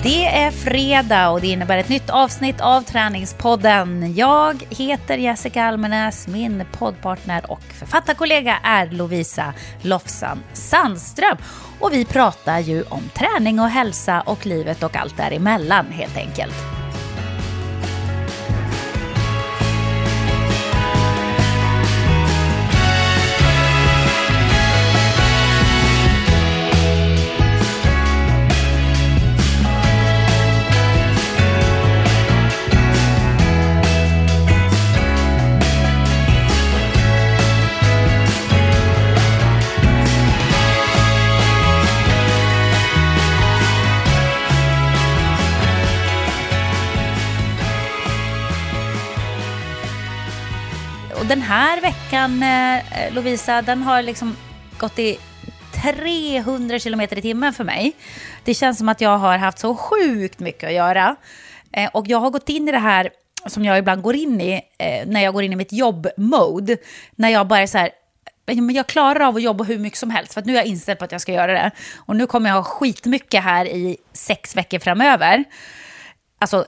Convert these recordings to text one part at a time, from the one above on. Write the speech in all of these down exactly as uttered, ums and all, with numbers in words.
Det är fredag och det innebär ett nytt avsnitt av Träningspodden. Jag heter Jessica Almenäs, min poddpartner och författarkollega är Lovisa Lofsan Sandström. Och vi pratar ju om träning och hälsa och livet och allt däremellan helt enkelt. Den här veckan, eh, Lovisa, den har liksom gått i trehundra kilometer i timmen för mig. Det känns som att jag har haft så sjukt mycket att göra. Eh, och jag har gått in i det här som jag ibland går in i eh, när jag går in i mitt jobb-mode. När jag bara är så här, men jag klarar av att jobba hur mycket som helst för att nu är jag inställd på att jag ska göra det. Och nu kommer jag ha skitmycket här i sex veckor framöver. Alltså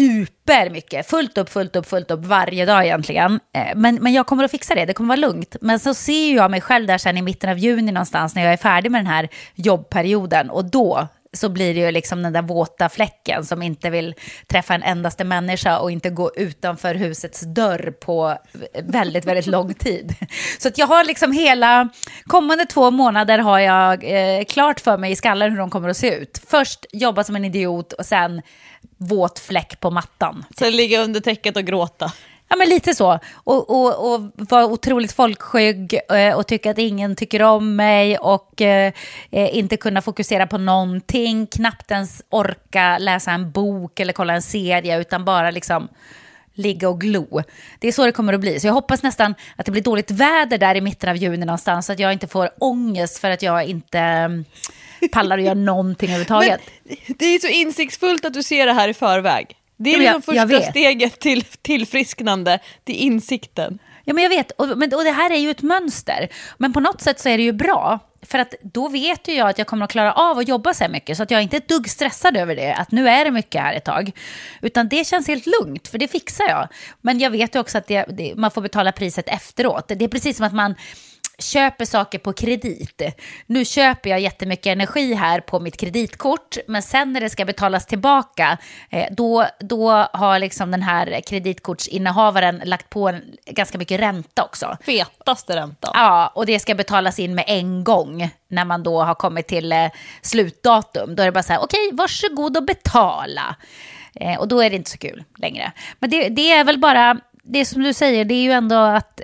super mycket, fullt upp, fullt upp, fullt upp varje dag egentligen. Men, men jag kommer att fixa det, det kommer vara lugnt. Men så ser jag mig själv där sen i mitten av juni någonstans när jag är färdig med den här jobbperioden. Och då så blir det ju liksom den där våta fläcken som inte vill träffa en endaste människa och inte gå utanför husets dörr på väldigt, väldigt lång tid. Så att jag har liksom hela kommande två månader har jag eh, klart för mig i skallen hur de kommer att se ut. Först jobba som en idiot och sen våt fläck på mattan. Sen ligga under täcket och gråta. Ja, men lite så. Och, och, och vara otroligt folkskygg eh, och tycka att ingen tycker om mig och eh, inte kunna fokusera på någonting. Knappt ens orka läsa en bok eller kolla en serie utan bara liksom ligga och glo. Det är så det kommer att bli. Så jag hoppas nästan att det blir dåligt väder där i mitten av juni någonstans så att jag inte får ångest för att jag inte pallar att göra någonting överhuvudtaget. Men det är så insiktsfullt att du ser det här i förväg. Det är ja, liksom jag, första steget till tillfrisknande, till insikten. Ja, men jag vet. Och, men, och det här är ju ett mönster. Men på något sätt så är det ju bra. För att då vet ju jag att jag kommer att klara av att jobba så här mycket. Så att jag inte är ett dugg stressad över det. Att nu är det mycket här ett tag. Utan det känns helt lugnt, för det fixar jag. Men jag vet ju också att det, det, man får betala priset efteråt. Det är precis som att man köper saker på kredit. Nu köper jag jättemycket energi här på mitt kreditkort, men sen när det ska betalas tillbaka eh, då, då har liksom den här kreditkortsinnehavaren lagt på en, ganska mycket ränta också. Fetaste ränta. Ja, och det ska betalas in med en gång när man då har kommit till eh, slutdatum. Då är det bara så här, okej, varsågod och betala. Eh, och då är det inte så kul längre. Men det, det är väl bara... Det som du säger, det är ju ändå att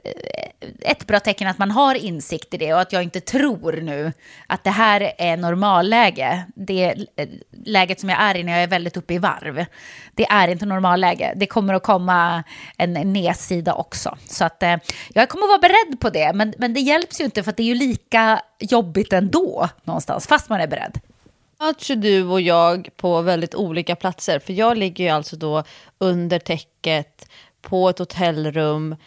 ett bra tecken att man har insikt i det och att jag inte tror nu att det här är normalläge. Det läget som jag är i när jag är väldigt uppe i varv, det är inte normalläge. Det kommer att komma en nedsida också. Så att jag kommer att vara beredd på det, men, men det hjälps ju inte för att det är ju lika jobbigt ändå någonstans, fast man är beredd. Möts du och jag på väldigt olika platser, för jag ligger ju alltså då under täcket på ett hotellrum,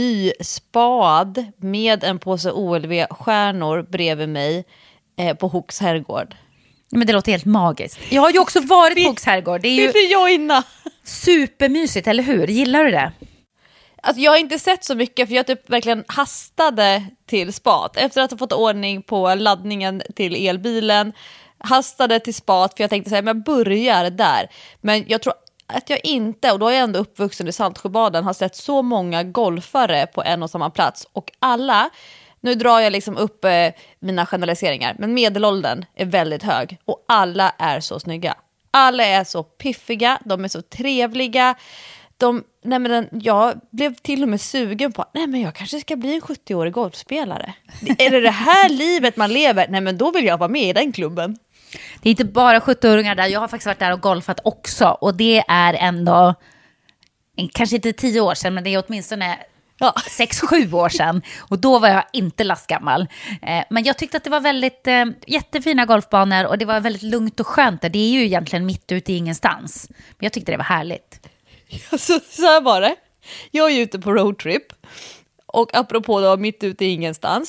nyspad med en påse O L V-stjärnor bredvid mig eh, på Hooks herrgård. Men det låter helt magiskt. Jag har ju också varit på Hooks herrgård. Det är ju inte jag inna. Supermysigt, eller hur? Gillar du det? Alltså, jag har inte sett så mycket för jag typ verkligen hastade till spat. Efter att ha fått ordning på laddningen till elbilen, hastade till spat för jag tänkte säga, men jag börjar där. Men jag tror att jag inte, och då är jag ändå uppvuxen i Saltsjöbaden, har sett så många golfare på en och samma plats. Och alla, nu drar jag liksom upp eh, mina generaliseringar, men medelåldern är väldigt hög. Och alla är så snygga. Alla är så piffiga, de är så trevliga. De, nej men den, jag blev till och med sugen på, nej men jag kanske ska bli en sjuttio-årig golfspelare. Är det det här livet man lever? Nej men då vill jag vara med i den klubben. Det är inte bara sjuttio-åringar där. Jag har faktiskt varit där och golfat också. Och det är ändå, kanske inte tio år sedan, men det är åtminstone ja. sex, sju år sedan. Och då var jag inte lastgammal. Eh, men jag tyckte att det var väldigt eh, jättefina golfbanor. Och det var väldigt lugnt och skönt där. Det är ju egentligen mitt ute i ingenstans. Men jag tyckte det var härligt. Ja, så, så här var det. Jag är ute på roadtrip. Och apropå då mitt ute i ingenstans.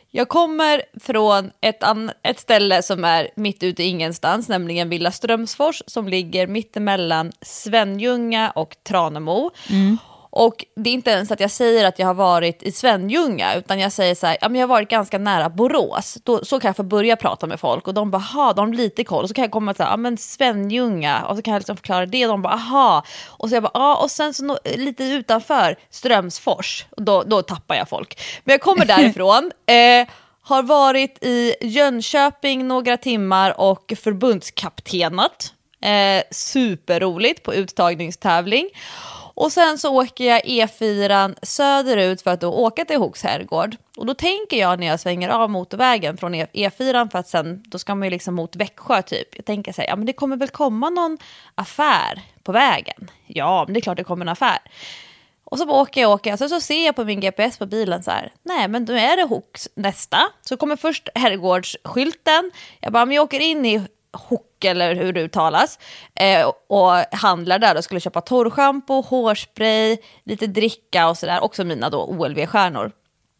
Jag kommer från ett, an- ett ställe som är mitt ute i ingenstans, nämligen Villa Strömsfors, som ligger mittemellan Svenljunga och Tranemo. Mm. Och det är inte ens att jag säger att jag har varit i Svenljunga, utan jag säger så här, ja, men jag har varit ganska nära Borås. Då, så kan jag få börja prata med folk och de bara, aha, de har lite koll. Och så kan jag komma och säga, ja men Svenljunga, och så kan jag liksom förklara det och de bara, aha. Och så jag bara, ja, och sen så no- lite utanför Strömsfors, och då, då tappar jag folk. Men jag kommer därifrån, eh, har varit i Jönköping några timmar och förbundskaptenat. Eh, superroligt på uttagningstävling. Och sen så åker jag E fyra söderut för att då åka till Hooks herrgård. Och då tänker jag när jag svänger av motorvägen från E fyra, för att sen då ska man ju liksom mot Växjö typ. Jag tänker så här, ja men det kommer väl komma någon affär på vägen. Ja, men det är klart det kommer en affär. Och så åker jag, åker jag, så, så ser jag på min G P S på bilen så här, nej men då är det Hooks nästa. Så kommer först herrgårdsskylten. Jag bara, men jag åker in i Hook eller hur det uttalas eh, och handlar där och skulle köpa torrschampo, hårspray, lite dricka och sådär, också mina då O L V-stjärnor.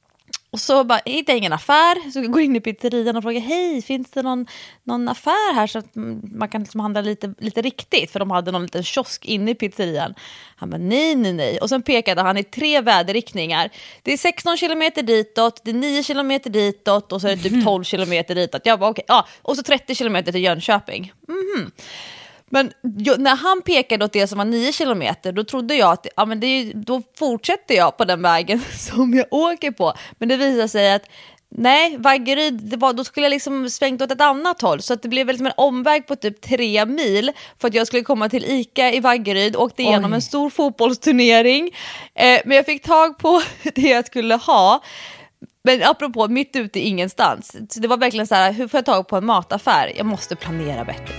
Och så bara, hittar jag ingen affär, så jag går in i pizzerian och frågar, hej, finns det någon, någon affär här så att man kan liksom handla lite, lite riktigt, för de hade någon liten kiosk inne i pizzerian. Han bara, nej, nej, nej. Och sen pekade han i tre väderriktningar. Det är sexton kilometer ditåt, det är nio kilometer ditåt och så är det typ tolv kilometer ditåt. Jag bara, okej, okay. Ja, och så trettio kilometer till Jönköping. Mhm. Men jag, när han pekade åt det som var nio kilometer, då trodde jag att ja, men det, då fortsätter jag på den vägen som jag åker på. Men det visade sig att nej, Vaggeryd, det var, då skulle jag liksom svängt åt ett annat håll. Så att det blev väl som en omväg på typ tre mil för att jag skulle komma till Ica i Vaggeryd. Åkte igenom Oj. en stor fotbollsturnering. Eh, men jag fick tag på det jag skulle ha. Men apropå, mitt ute i ingenstans. Så det var verkligen så här, hur får jag tag på en mataffär? Jag måste planera bättre.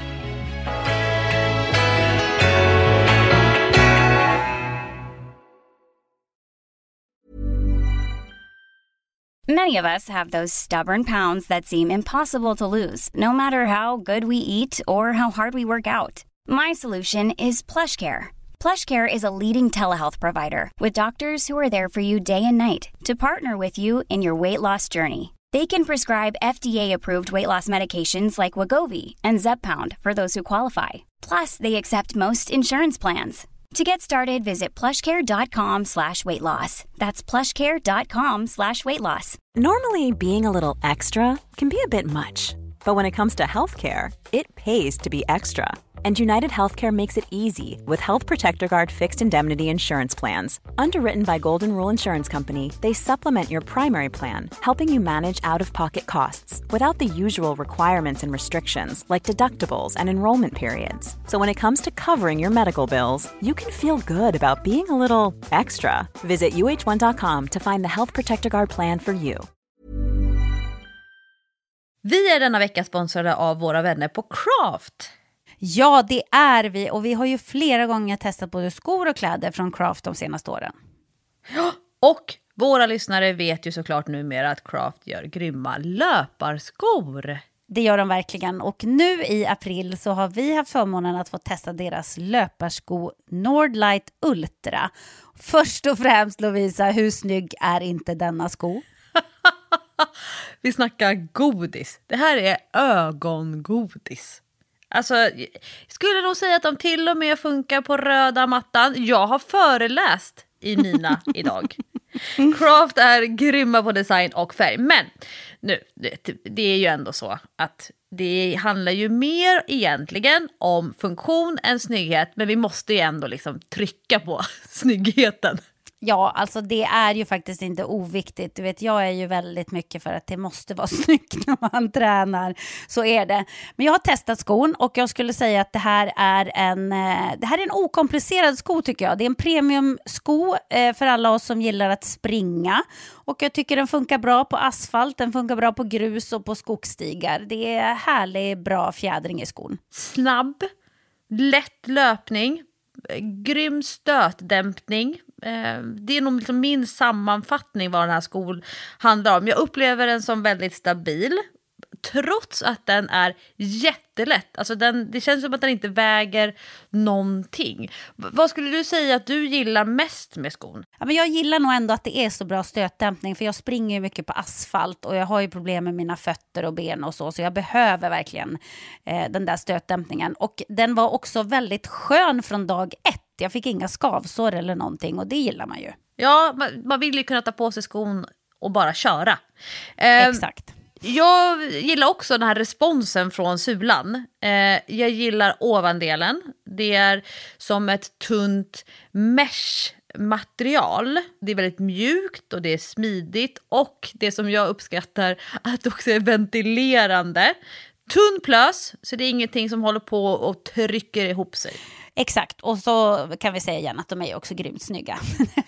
Many of us have those stubborn pounds that seem impossible to lose, no matter how good we eat or how hard we work out. My solution is PlushCare. PlushCare is a leading telehealth provider with doctors who are there for you day and night to partner with you in your weight loss journey. They can prescribe F D A-approved weight loss medications like Wegovy and Zepbound for those who qualify. Plus, they accept most insurance plans. To get started, visit plushcare.com slash weight loss. That's plushcare.com slash weight loss. Normally, being a little extra can be a bit much. But when it comes to healthcare, it pays to be extra. And United Healthcare makes it easy with Health Protector Guard fixed indemnity insurance plans. Underwritten by Golden Rule Insurance Company, they supplement your primary plan, helping you manage out-of-pocket costs without the usual requirements and restrictions like deductibles and enrollment periods. So when it comes to covering your medical bills, you can feel good about being a little extra. Visit U H one dot com to find the Health Protector Guard plan for you. Vi är denna vecka sponsrade av våra vänner på Craft. Ja, det är vi. Och vi har ju flera gånger testat både skor och kläder från Craft de senaste åren. Och våra lyssnare vet ju såklart numera att Craft gör grymma löparskor. Det gör de verkligen. Och nu i april så har vi haft förmånen att få testa deras löparsko Nordlight Ultra. Först och främst, Lovisa, hur snygg är inte denna sko? Vi snackar godis. Det här är ögongodis. Alltså, jag skulle nog säga att de till och med funkar på röda mattan. Jag har föreläst i mina idag. Craft är grymma på design och färg. Men nu, det, det är ju ändå så att det handlar ju mer egentligen om funktion än snygghet. Men vi måste ju ändå liksom trycka på snyggheten. Ja, alltså det är ju faktiskt inte oviktigt. Du vet, jag är ju väldigt mycket för att det måste vara snyggt när man tränar. Så är det. Men jag har testat skon och jag skulle säga att det här är en, det här är en okomplicerad sko tycker jag. Det är en premiumsko för alla oss som gillar att springa. Och jag tycker den funkar bra på asfalt, den funkar bra på grus och på skogsstigar. Det är härlig, bra fjädring i skon. Snabb, lätt löpning, grym stötdämpning. Det är nog liksom min sammanfattning vad den här skon handlar om. Jag upplever den som väldigt stabil. trots att den är jättelätt. Alltså den, det känns som att den inte väger någonting. V- vad skulle du säga att du gillar mest med skon? Ja, men jag gillar nog ändå att det är så bra stötdämpning, för jag springer ju mycket på asfalt och jag har ju problem med mina fötter och ben och så, så jag behöver verkligen eh, den där stötdämpningen. Och den var också väldigt skön från dag ett. Jag fick inga skavsår eller någonting och det gillar man ju. Ja, man, man vill ju kunna ta på sig skon och bara köra. Eh, Exakt. Jag gillar också den här responsen från sulan. Eh, jag gillar ovandelen. Det är som ett tunt mesh-material. Det är väldigt mjukt och det är smidigt. Och det som jag uppskattar, att det också är ventilerande. Tunn plös, så det är ingenting som håller på och trycker ihop sig. Exakt, och så kan vi säga igen att de är också grymt snygga.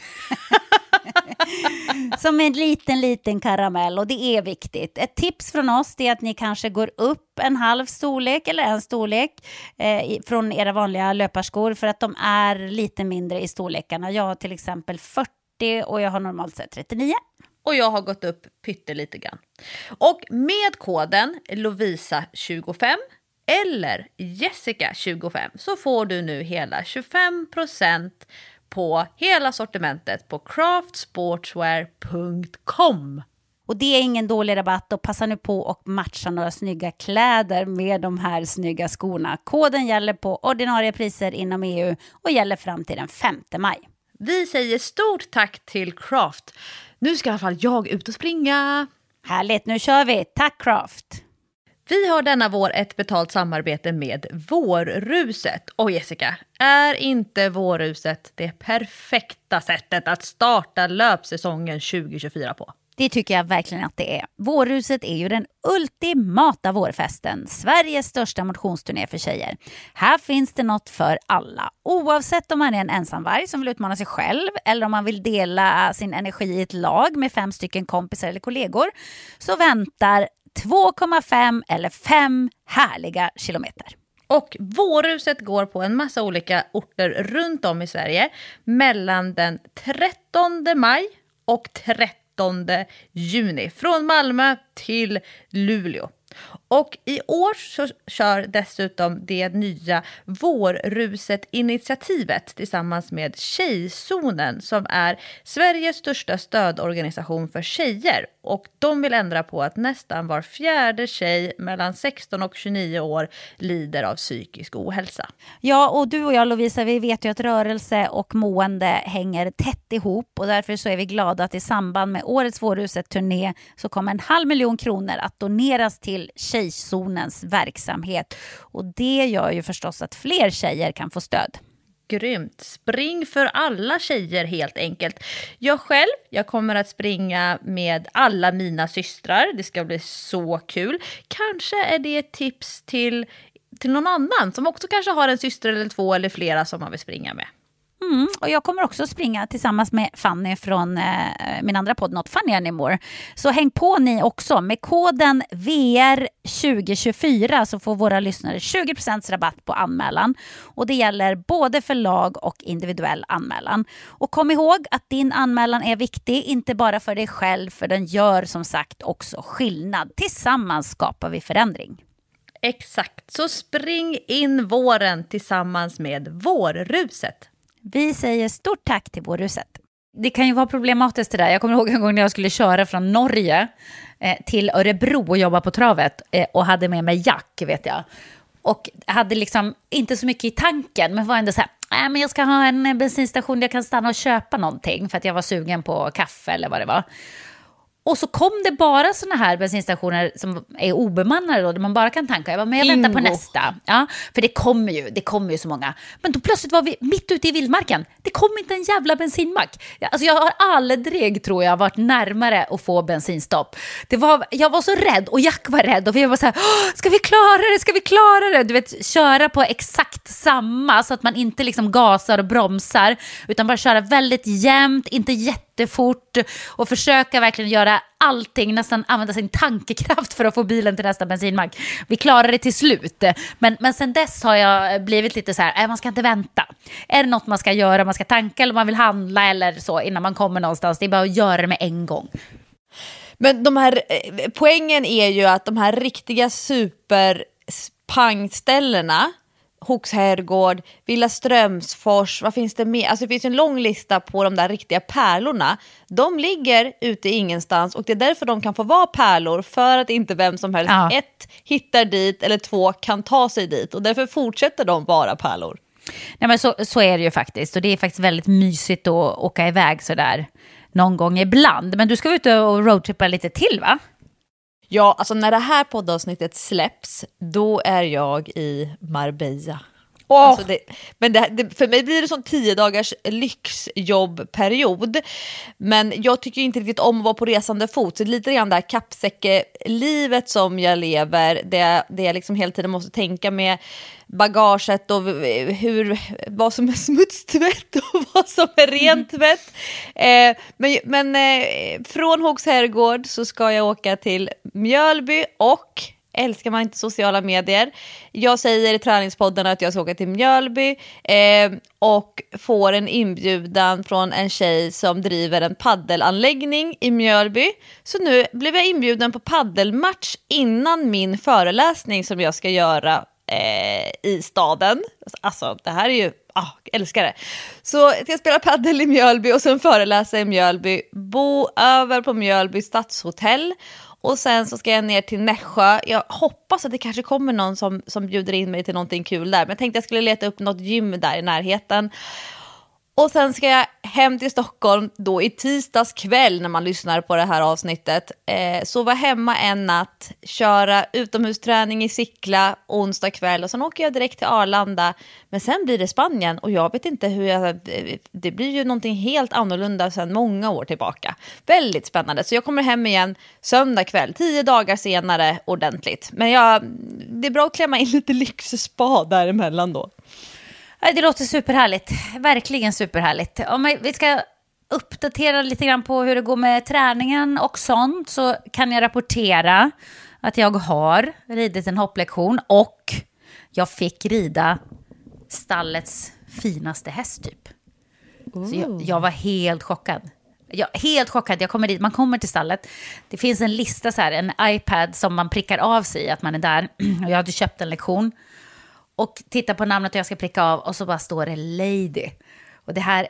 Som en liten, liten karamell, och det är viktigt. Ett tips från oss är att ni kanske går upp en halv storlek eller en storlek eh, från era vanliga löparskor, för att de är lite mindre i storlekarna. Jag har till exempel fyrtio och jag har normalt sett trettionio. Och jag har gått upp pyttelite grann. Och med koden Lovisa tjugofem eller Jessica tjugofem så får du nu hela tjugofem procent på hela sortimentet på craft sportswear punkt com. Och det är ingen dålig rabatt, och passa nu på och matcha några snygga kläder med de här snygga skorna. Koden gäller på ordinarie priser inom E U och gäller fram till den femte maj. Vi säger stort tack till Craft. Nu ska i alla fall jag ut och springa. Härligt, nu kör vi. Tack Craft! Vi har denna vår ett betalt samarbete med Vårruset. Och Jessica, är inte Vårruset det perfekta sättet att starta löpsäsongen tjugo tjugofyra på? Det tycker jag verkligen att det är. Vårruset är ju den ultimata vårfesten. Sveriges största motionsturné för tjejer. Här finns det något för alla. Oavsett om man är en ensamvarg som vill utmana sig själv, eller om man vill dela sin energi i ett lag med fem stycken kompisar eller kollegor, så väntar två komma fem eller fem härliga kilometer. Och Vårruset går på en massa olika orter runt om i Sverige mellan den trettonde maj och trettonde juni. Från Malmö till Luleå. Och i år så kör dessutom det nya Vårruset-initiativet tillsammans med Tjejzonen, som är Sveriges största stödorganisation för tjejer. Och de vill ändra på att nästan var fjärde tjej mellan sexton och tjugonio år lider av psykisk ohälsa. Ja, och du och jag Lovisa, vi vet ju att rörelse och mående hänger tätt ihop, och därför så är vi glada att i samband med årets Vårruset-turné så kommer en halv miljon kronor att doneras till Tjejzonens verksamhet. Och det gör ju förstås att fler tjejer kan få stöd. Grymt. Spring för alla tjejer helt enkelt. Jag själv, jag kommer att springa med alla mina systrar. Det ska bli så kul. Kanske är det ett tips till, till någon annan som också kanske har en syster eller två eller flera som man vill springa med. Mm, och jag kommer också springa tillsammans med Fanny från eh, min andra podd Not Funny Anymore. Så häng på ni också. Med koden V R tjugo tjugofyra så får våra lyssnare tjugo procent rabatt på anmälan. Och det gäller både för lag och individuell anmälan. Och kom ihåg att din anmälan är viktig, inte bara för dig själv, för den gör som sagt också skillnad. Tillsammans skapar vi förändring. Exakt, så spring in våren tillsammans med Vårruset. Vi säger stort tack till Vårruset. Det kan ju vara problematiskt det där. Jag kommer ihåg en gång när jag skulle köra från Norge eh, till Örebro och jobba på travet eh, och hade med mig jack, vet jag. Och hade liksom inte så mycket i tanken, men var ändå så här, äh, men jag ska ha en bensinstation där jag kan stanna och köpa någonting för att jag var sugen på kaffe eller vad det var. Och så kom det bara såna här bensinstationer som är obemannade då, där man bara kan tanka. Jag bara, men jag väntar på nästa. Ja, för det kommer ju, det kommer ju så många. Men då plötsligt var vi mitt ute i vildmarken. Det kom inte en jävla bensinmack. Alltså jag har aldrig, tror jag, varit närmare att få bensinstopp. Det var, jag var så rädd och Jack var rädd. Och vi var så här, ska vi klara det? Ska vi klara det? Du vet, köra på exakt samma så att man inte liksom gasar och bromsar. Utan bara köra väldigt jämnt, inte jättefort. Och försöka verkligen göra allting, nästan använda sin tankekraft för att få bilen till nästa bensinmack. Vi klarade det till slut. Men, men sen dess har jag blivit lite så här, äh, man ska inte vänta. Är det något man ska göra, man ska tanka eller man vill handla eller så innan man kommer någonstans, det är bara att göra det med en gång. Men de här eh, poängen är ju att de här riktiga superpangställena, Hooks herrgård, Villa Strömsfors, vad finns det mer? Alltså det finns en lång lista på de där riktiga pärlorna. De ligger ute i ingenstans och det är därför de kan få vara pärlor, för att inte vem som helst ja. ett hittar dit eller två kan ta sig dit, och därför fortsätter de vara pärlor. Nej, men så, så är det ju faktiskt, och det är faktiskt väldigt mysigt att åka iväg så där någon gång ibland. Men du ska ut och roadtrippa lite till, va? Ja, alltså när det här poddavsnittet släpps, då är jag i Marbella. Oh. Alltså det, men det, det, för mig blir det som tio dagars lyxjobbperiod. Men jag tycker inte riktigt om att vara på resande fot. Så lite grann det här kappsäckelivet som jag lever, det, det jag liksom hela tiden måste tänka med bagaget och hur, vad som är smutstvätt och vad som är rent tvätt. Mm. Eh, men men eh, från Hooks herrgård så ska jag åka till Mjölby, och älskar man inte sociala medier. Jag säger i träningspodden att jag ska åka till Mjölby eh, och får en inbjudan från en tjej som driver en paddelanläggning i Mjölby. Så nu blev jag inbjuden på paddelmatch innan min föreläsning som jag ska göra eh, i staden. Alltså det här är ju, ah, jag älskar det. Så jag ska spela paddel i Mjölby och sen föreläsa i Mjölby. Bo över på Mjölby stadshotell. Och sen så ska jag ner till Nässjö. Jag hoppas att det kanske kommer någon som, som bjuder in mig till någonting kul där. Men jag tänkte att jag skulle leta upp något gym där i närheten. Och sen ska jag hem till Stockholm då i tisdags kväll när man lyssnar på det här avsnittet. Eh, sova hemma en natt, köra utomhusträning i Sickla onsdag kväll och sen åker jag direkt till Arlanda. Men sen blir det Spanien och jag vet inte hur jag... Det blir ju någonting helt annorlunda sedan många år tillbaka. Väldigt spännande. Så jag kommer hem igen söndag kväll, tio dagar senare ordentligt. Men jag, det är bra att klämma in lite lyxspa däremellan då. Det låter superhärligt, verkligen superhärligt. Om vi ska uppdatera lite grann på hur det går med träningen och sånt, så kan jag rapportera att jag har ridit en hopplektion och jag fick rida stallets finaste häst typ. Så jag, jag var helt chockad. Jag, helt chockad, jag kommer dit, man kommer till stallet. Det finns en lista så här, en iPad som man prickar av sig att man är där. Och jag hade köpt en lektion. Och titta på namnet och jag ska pricka av. Och så bara står det Lady. Och det här...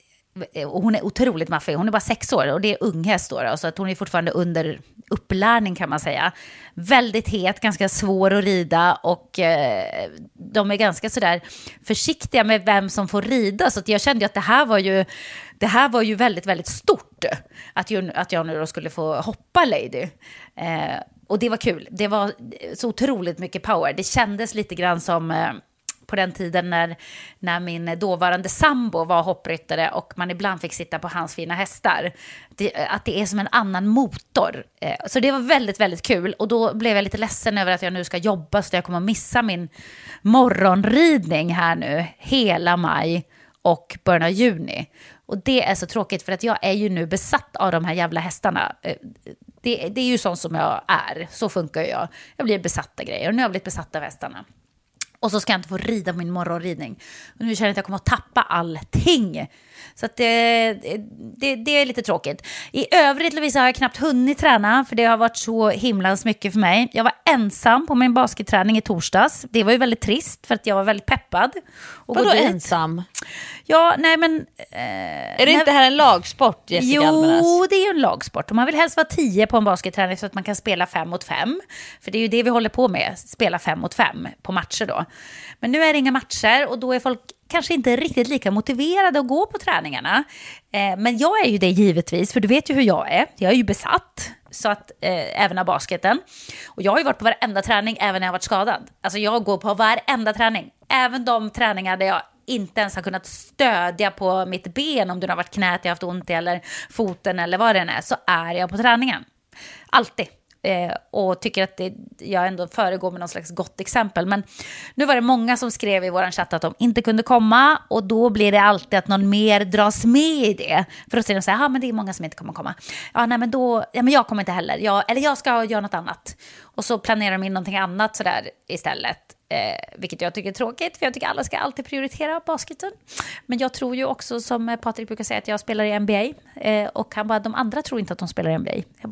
Och hon är otroligt maffig. Hon är bara sex år och det är unghäst då. Så att hon är fortfarande under upplärning kan man säga. Väldigt het, ganska svår att rida. Och eh, de är ganska sådär försiktiga med vem som får rida. Så att jag kände att det här var ju, det här var ju väldigt, väldigt stort. Att jag, att jag nu då skulle få hoppa Lady. Eh, och det var kul. Det var så otroligt mycket power. Det kändes lite grann som... Eh, på den tiden när, när min dåvarande sambo var hoppryttare och man ibland fick sitta på hans fina hästar. Det, att det är som en annan motor. Så det var väldigt, väldigt kul. Och då blev jag lite ledsen över att jag nu ska jobba så jag kommer att missa min morgonridning här nu hela maj och början av juni. Och det är så tråkigt för att jag är ju nu besatt av de här jävla hästarna. Det, det är ju sånt som jag är. Så funkar jag. Jag blir besatt av grejer och nu har jag blivit besatt av hästarna. Och så ska jag inte få rida på min morgonridning. Och nu känner jag att jag kommer att tappa allting. Så att det, det, det är lite tråkigt. I övrigt, Lovisa, har jag knappt hunnit träna. För det har varit så himla mycket för mig. Jag var ensam på min basketträning i torsdags. Det var ju väldigt trist för att jag var väldigt peppad. Vadå ensam? Ja, nej men... Eh, är det nej, inte här en lagsport, Jessica Jo, Almenäs? det är ju en lagsport. Och man vill helst vara tio på en basketträning så att man kan spela fem mot fem. För det är ju det vi håller på med. Spela fem mot fem på matcher då. Men nu är det inga matcher och då är folk kanske inte riktigt lika motiverade att gå på träningarna. Eh, men jag är ju det givetvis, för du vet ju hur jag är. Jag är ju besatt, så att eh, även av basketen. Och jag har ju varit på varenda träning även när jag har varit skadad. Alltså jag går på varenda träning. Även de träningar där jag inte ens har kunnat stödja på mitt ben om det har varit knät jag har haft ont i eller foten eller vad det än är, så är jag på träningen. Alltid. Eh, och tycker att det, jag ändå föregår med någon slags gott exempel. Men nu var det många som skrev i våran chatt att de inte kunde komma. Och då blir det alltid att någon mer dras med i det. För då säger de så här, ja men det är många som inte kommer komma. Ja nej men då, ja men jag kommer inte heller. Jag, eller jag ska göra något annat. Och så planerar de in någonting annat sådär istället. Eh, vilket jag tycker är tråkigt, för jag tycker alla ska alltid prioritera basketen. Men jag tror ju också, som Patrik brukar säga, att jag spelar i N B A. Eh, och han bara, de andra tror inte att de spelar i N B A. Jag bara, nej.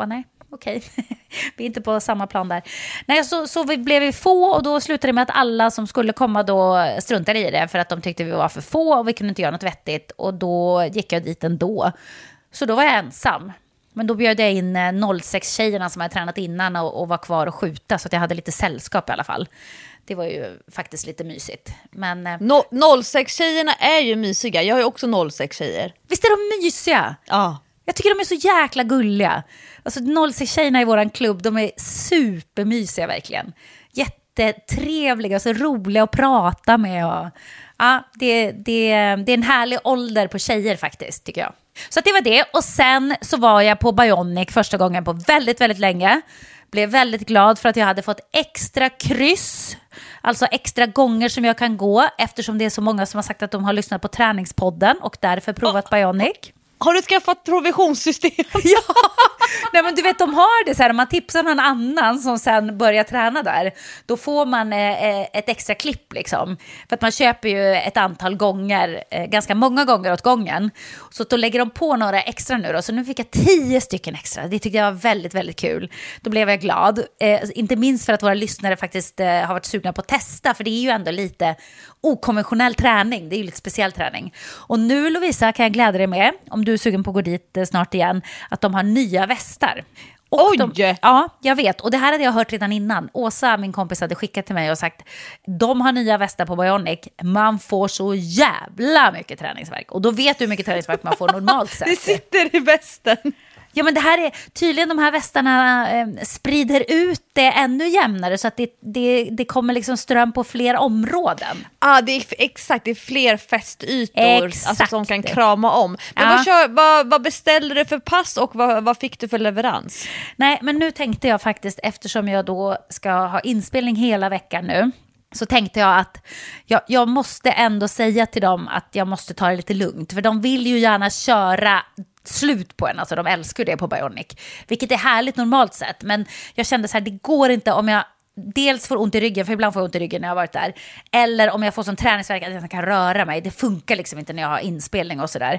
okej, vi är inte på samma plan där. Nej, så, så vi blev vi få och då slutade det med att alla som skulle komma då struntade i det för att de tyckte vi var för få och vi kunde inte göra något vettigt. Och då gick jag dit ändå. Så då var jag ensam. Men då bjöd jag in noll sex-tjejerna som hade tränat innan och, och var kvar och skjuta så att jag hade lite sällskap i alla fall. Det var ju faktiskt lite mysigt. Men no, noll sex-tjejerna är ju mysiga. Jag har ju också noll sex-tjejer. Visst är de mysiga? Ja. Jag tycker de är så jäkla gulliga. Alltså noll sex-tjejerna i våran klubb, de är supermysiga verkligen. Jättetrevliga, så roliga att prata med. Och, ja, det, det, det är en härlig ålder på tjejer faktiskt, tycker jag. Så att det var det. Och sen så var jag på Bionic första gången på väldigt, väldigt länge. Blev väldigt glad för att jag hade fått extra kryss. Alltså extra gånger som jag kan gå. Eftersom det är så många som har sagt att de har lyssnat på träningspodden och därför provat oh, Bionic. Har du skaffat provisionssystem? Ja, nej men du vet de har det så här, om man tipsar någon annan som sen börjar träna där, då får man eh, ett extra klipp liksom. För att man köper ju ett antal gånger, eh, ganska många gånger åt gången. Så då lägger de på några extra nu då, så nu fick jag tio stycken extra. Det tyckte jag var väldigt, väldigt kul. Då blev jag glad, eh, inte minst för att våra lyssnare faktiskt eh, har varit sugna på att testa, för det är ju ändå lite okonventionell träning, det är ju lite speciell träning. Och nu Lovisa kan jag glädja dig med, om du är sugen på att gå dit snart igen, att de har nya västar. Och Oj! De, ja, jag vet. Och det här hade jag hört redan innan. Åsa, min kompis, hade skickat till mig och sagt de har nya västar på Bionic. Man får så jävla mycket träningsvärk. Och då vet du hur mycket träningsvärk man får normalt sett. Det sitter i västen. Ja, men det här är tydligen, de här västarna eh, sprider ut det ännu jämnare så att det, det, det kommer liksom ström på fler områden. Ja, ah, det är exakt, det är fler fästytor alltså, som kan krama om. Men ja. vad, kör, vad, vad beställde du för pass och vad, vad fick du för leverans? Nej, men nu tänkte jag faktiskt, eftersom jag då ska ha inspelning hela veckan nu, så tänkte jag att jag, jag måste ändå säga till dem att jag måste ta det lite lugnt. För de vill ju gärna köra slut på en, alltså de älskar det på Bionic, vilket är härligt normalt sett, men jag kände så här, det går inte om jag dels får ont i ryggen, för ibland får jag ont i ryggen när jag har varit där, eller om jag får sån träningsvärk att jag kan röra mig, det funkar liksom inte när jag har inspelning och sådär.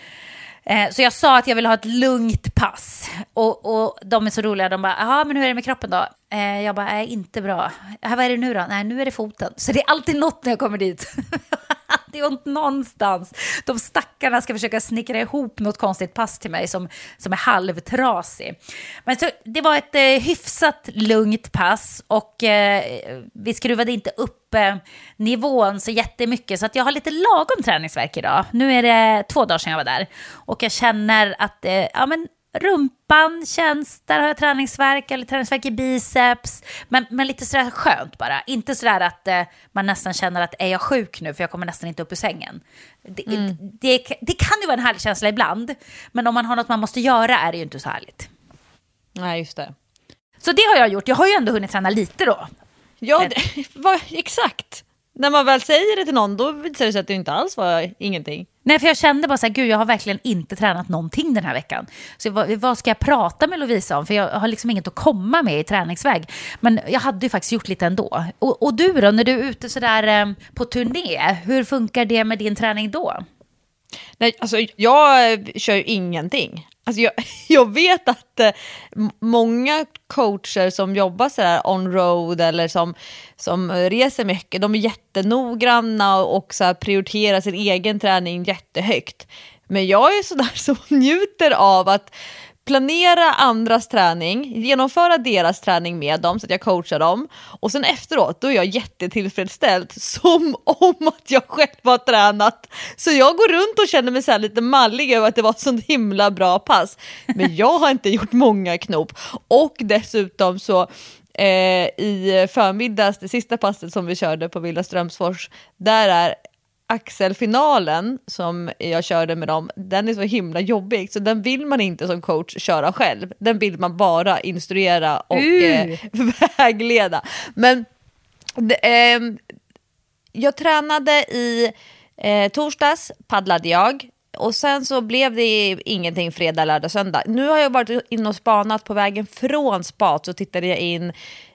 Så jag sa att jag vill ha ett lugnt pass. Och, och de är så roliga. De bara, jaha, men hur är det med kroppen då? Eh, jag bara, nej, inte bra. Äh, vad är det nu då? Nej, nu är det foten. Så det är alltid något när jag kommer dit. Det är ont någonstans. De stackarna ska försöka snickra ihop något konstigt pass till mig som, som är halvtrasig. Men så, det var ett eh, hyfsat lugnt pass. Och eh, vi skruvade inte upp eh, nivån så jättemycket. Så att jag har lite lagom träningsvärk idag. Nu är det två dagar sedan jag var där. Och jag känner att eh, ja, men rumpan känns, där har jag träningsvärk eller träningsvärk i biceps, men, men lite sådär skönt bara, inte sådär att eh, man nästan känner att är jag sjuk nu för jag kommer nästan inte upp ur sängen. Det, mm. det, det, det kan ju vara en härlig känsla ibland, men om man har något man måste göra är det ju inte så härligt. Nej, just det. Så det har jag gjort, jag har ju ändå hunnit träna lite då. Ja, det, vad, exakt. När man väl säger det till någon, då visar det sig att det inte alls var ingenting. Nej, för jag kände bara så här, gud, jag har verkligen inte tränat någonting den här veckan. Så vad, vad ska jag prata med Lovisa om? För jag har liksom inget att komma med i träningsväg. Men jag hade ju faktiskt gjort lite ändå. Och, och du då, när du är ute sådär eh, på turné, hur funkar det med din träning då? Nej, alltså jag kör ju ingenting. Alltså jag, jag vet att eh, många coacher som jobbar så där on road eller som, som reser mycket, de är jättenoggranna och så här prioriterar sin egen träning jättehögt. Men jag är sådär som njuter av att planera andras träning, genomföra deras träning med dem så att jag coachar dem. Och sen efteråt, då är jag jättetillfredsställd som om att jag själv har tränat. Så jag går runt och känner mig så här lite mallig över att det var ett sånt himla bra pass. Men jag har inte gjort många knop. Och dessutom så eh, i förmiddags, det sista passet som vi körde på Vilda Strömsfors, där är axelfinalen som jag körde med dem, den är så himla jobbig så den vill man inte som coach köra själv. Den vill man bara instruera och eh, vägleda. Men det, eh, jag tränade i eh, torsdags, paddlade jag och sen så blev det ingenting fredag, lördag, söndag. Nu har jag varit inne och spanat på vägen från spat, så tittade jag in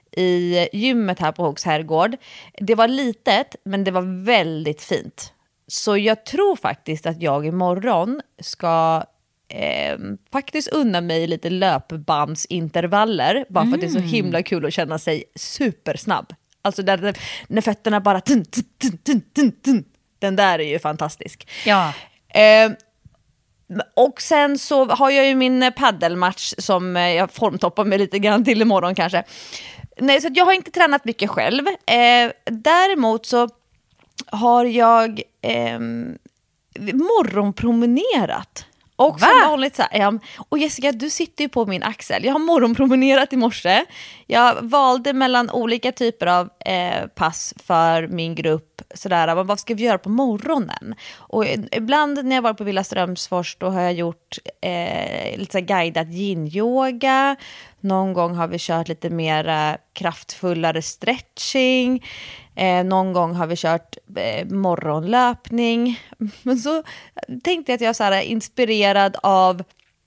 i gymmet här på Hågs herrgård. Det var litet, men det var väldigt fint. Så jag tror faktiskt att jag imorgon ska eh, faktiskt unna mig lite löpbandsintervaller. Bara för mm. att det är så himla kul att känna sig supersnabb. Alltså där, när fötterna bara... Tun, tun, tun, tun, tun, tun. Den där är ju fantastisk. Ja. Eh, och sen så har jag ju min paddelmatch som jag formtoppar mig lite grann till imorgon kanske. Nej, så jag har inte tränat mycket själv. Eh, däremot så har jag eh, morgonpromenerat. Och som vanligt så här, ja, och Jessica, du sitter ju på min axel. Jag har morgonpromenerat i morse. Jag valde mellan olika typer av eh, pass för min grupp. Sådär, vad ska vi göra på morgonen? Och ibland när jag var på Villa Strömsfors då har jag gjort eh, lite så här guidad yin-yoga. Någon gång har vi kört lite mer kraftfullare stretching. Eh, någon gång har vi kört eh, morgonlöpning. Men så tänkte jag att jag är så här inspirerad av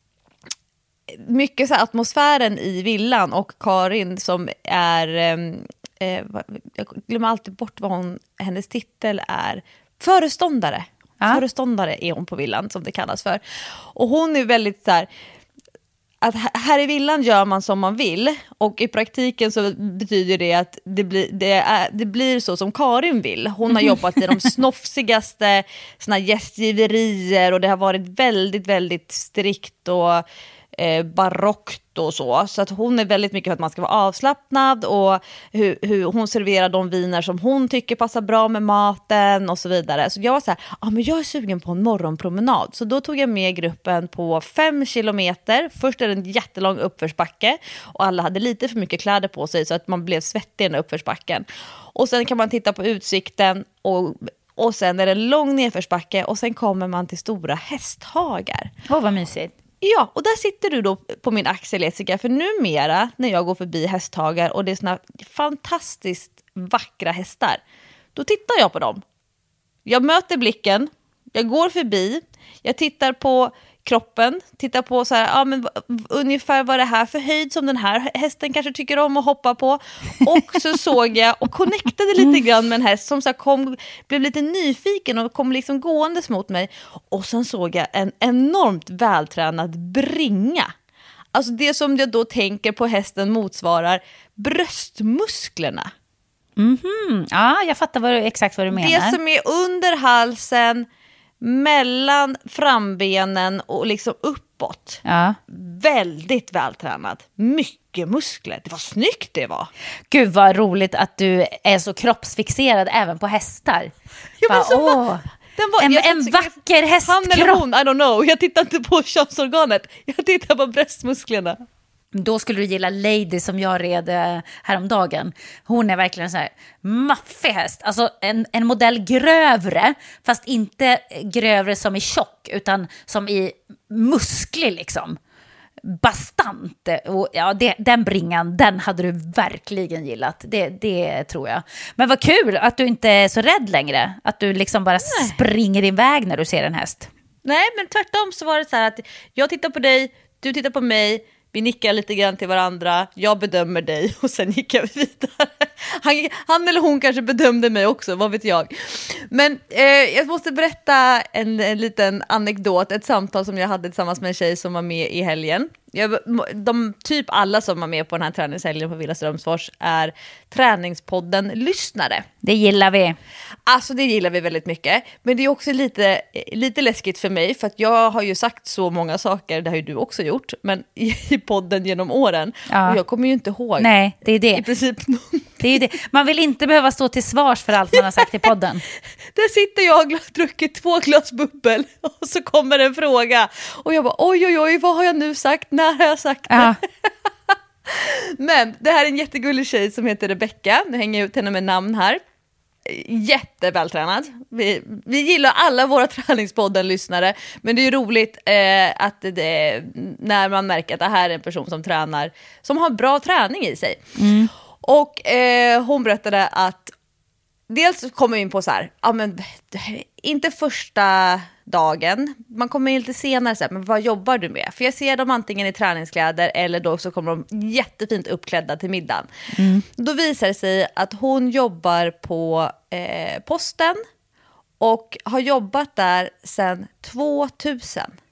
mycket så här atmosfären i villan och Karin som är eh, eh, jag glömmer alltid bort vad hon, hennes titel är, föreståndare. Ja. Föreståndare är hon på villan som det kallas för. Och hon är väldigt så här att här i villan gör man som man vill och i praktiken så betyder det att det blir, det är, det blir så som Karin vill. Hon har jobbat i de snofsigaste såna gästgiverier och det har varit väldigt, väldigt strikt och eh, barockt och så. Så att hon är väldigt mycket för att man ska vara avslappnad och hur, hur hon serverar de viner som hon tycker passar bra med maten och så vidare. Så jag var så här, ah, men jag är sugen på en morgonpromenad. Så då tog jag med gruppen på fem kilometer. Först är det en jättelång uppförsbacke och alla hade lite för mycket kläder på sig så att man blev svettig i den uppförsbacken. Och sen kan man titta på utsikten och och sen är det en lång nedförsbacke och sen kommer man till stora hästhagar. Åh, oh, vad mysigt. Ja, och där sitter du då på min axel, Jessica. För numera när jag går förbi hästhagar och det är såna fantastiskt vackra hästar, då tittar jag på dem. Jag möter blicken, jag går förbi, jag tittar på kroppen, tittar på så här, ja, men ungefär vad det här för höjd som den här hästen kanske tycker om att hoppa på. Och så såg jag och connectade lite grann med en häst som så här kom, blev lite nyfiken och kom liksom gåendes mot mig. Och sen såg jag en enormt vältränad bringa. Alltså det som jag då tänker på hästen motsvarar bröstmusklerna. Mhm, ja, jag fattar vad du, exakt vad du menar. Det som är under halsen, mellan frambenen och liksom uppåt. Ja. Väldigt vältränad. Mycket muskler. Det var snyggt det var. Gud vad roligt att du är så kroppsfixerad även på hästar. Ja, men Bara, så åh, var, den var, en jag, en vacker hästkropp. Han eller hon, I don't know. Jag tittar inte på könsorganet. Jag tittar på bröstmusklerna. Då skulle du gilla Lady som jag red eh, häromdagen. Hon är verkligen så här maffig häst. Alltså en, en modell grövre, fast inte grövre som i tjock, utan som i musklig liksom. Bastant. Och ja, det, den bringan, den hade du verkligen gillat. Det, det tror jag. Men vad kul att du inte är så rädd längre. Att du liksom bara Nej. springer iväg när du ser en häst. Nej, men tvärtom så var det så här att jag tittar på dig, du tittar på mig. Vi nickar lite grann till varandra. Jag bedömer dig och sen gick vi vidare. Han, han eller hon kanske bedömde mig också, vad vet jag. Men eh, jag måste berätta en, en liten anekdot. Ett samtal som jag hade tillsammans med en tjej som var med i helgen. Jag, de, typ alla som var med på den här träningshelgen på Villa Strömsfors är träningspodden-lyssnare. Det gillar vi. Alltså det gillar vi väldigt mycket. Men det är också lite, lite läskigt för mig. För att jag har ju sagt så många saker, det har ju du också gjort. Men i podden genom åren. Ja. Och jag kommer ju inte ihåg. Nej, det är det. I princip. Det är det. Man vill inte behöva stå till svars för allt man har sagt i podden. Där sitter jag och har druckit två glas bubbel. Och så kommer en fråga. Och jag bara, oj oj oj, vad har jag nu sagt? När har jag sagt det? Ja. Men det här är en jättegullig tjej som heter Rebecca. Nu hänger jag ut henne med namn här. Jättevältränad. Vi, vi gillar alla våra träningspodden-lyssnare. Men det är ju roligt eh, att det, när man märker att det här är en person som tränar, som har bra träning i sig. Mm. Och eh, hon berättade att dels kommer vi in på så här, ja men inte första dagen, man kommer in lite senare så här, men vad jobbar du med? För jag ser dem antingen i träningskläder eller då så kommer de jättefint uppklädda till middagen. Mm. Då visar det sig att hon jobbar på eh, posten och har jobbat där sedan tvåtusen.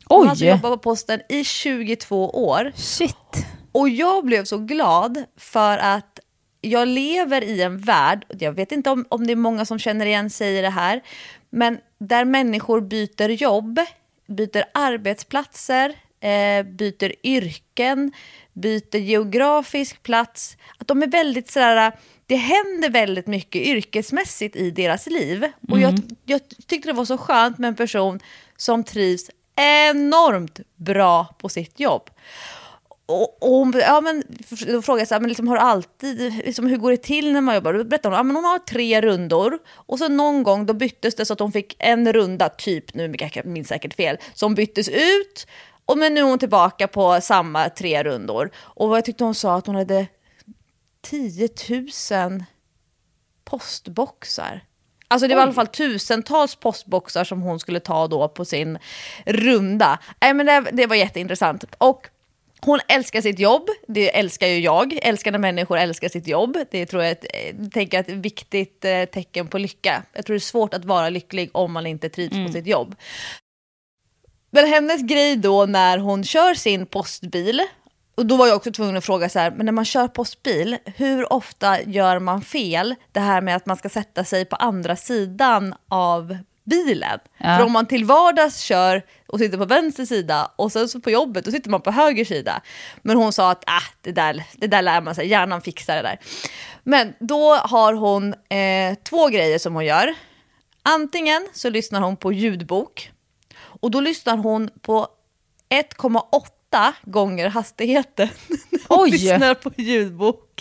Hon har alltså jobbat på posten i tjugotvå år. Shit. Och jag blev så glad för att jag lever i en värld, jag vet inte om, om det är många som känner igen sig i det här, men där människor byter jobb, byter arbetsplatser, eh, byter yrken, byter geografisk plats. Att de är väldigt sådär, det händer väldigt mycket yrkesmässigt i deras liv. Mm. Och jag, jag tyckte det var så skönt med en person som trivs enormt bra på sitt jobb. Och, och hon, ja, men, då frågade jag så här, men liksom, har du alltid, liksom, hur går det till när man jobbar? Då berättade hon, ja, men hon har tre rundor. Och så någon gång då byttes det så att hon fick en runda, typ, nu jag minns säkert fel, som byttes ut. Och men nu är hon tillbaka på samma tre rundor. Och vad jag tyckte hon sa att hon hade tio tusen postboxar. Alltså det var Oj. i alla fall tusentals postboxar som hon skulle ta då på sin runda. Nej, men det, det var jätteintressant. Och hon älskar sitt jobb, det älskar ju jag. Älskar när människor älskar sitt jobb. Det tror jag, jag tänker ett viktigt eh, tecken på lycka. Jag tror det är svårt att vara lycklig om man inte trivs mm. på sitt jobb. Men hennes grej då när hon kör sin postbil, och då var jag också tvungen att fråga så här, men när man kör postbil, hur ofta gör man fel? Det här med att man ska sätta sig på andra sidan av bilen. Ja. För om man till vardags kör och sitter på vänster sida och sen så på jobbet då sitter man på höger sida. Men hon sa att ah, det, där, det där lär man sig, hjärnan fixar det där. Men då har hon eh, två grejer som hon gör. Antingen så lyssnar hon på ljudbok. Och då lyssnar hon på ett komma åtta gånger hastigheten när hon Oj. lyssnar på ljudbok.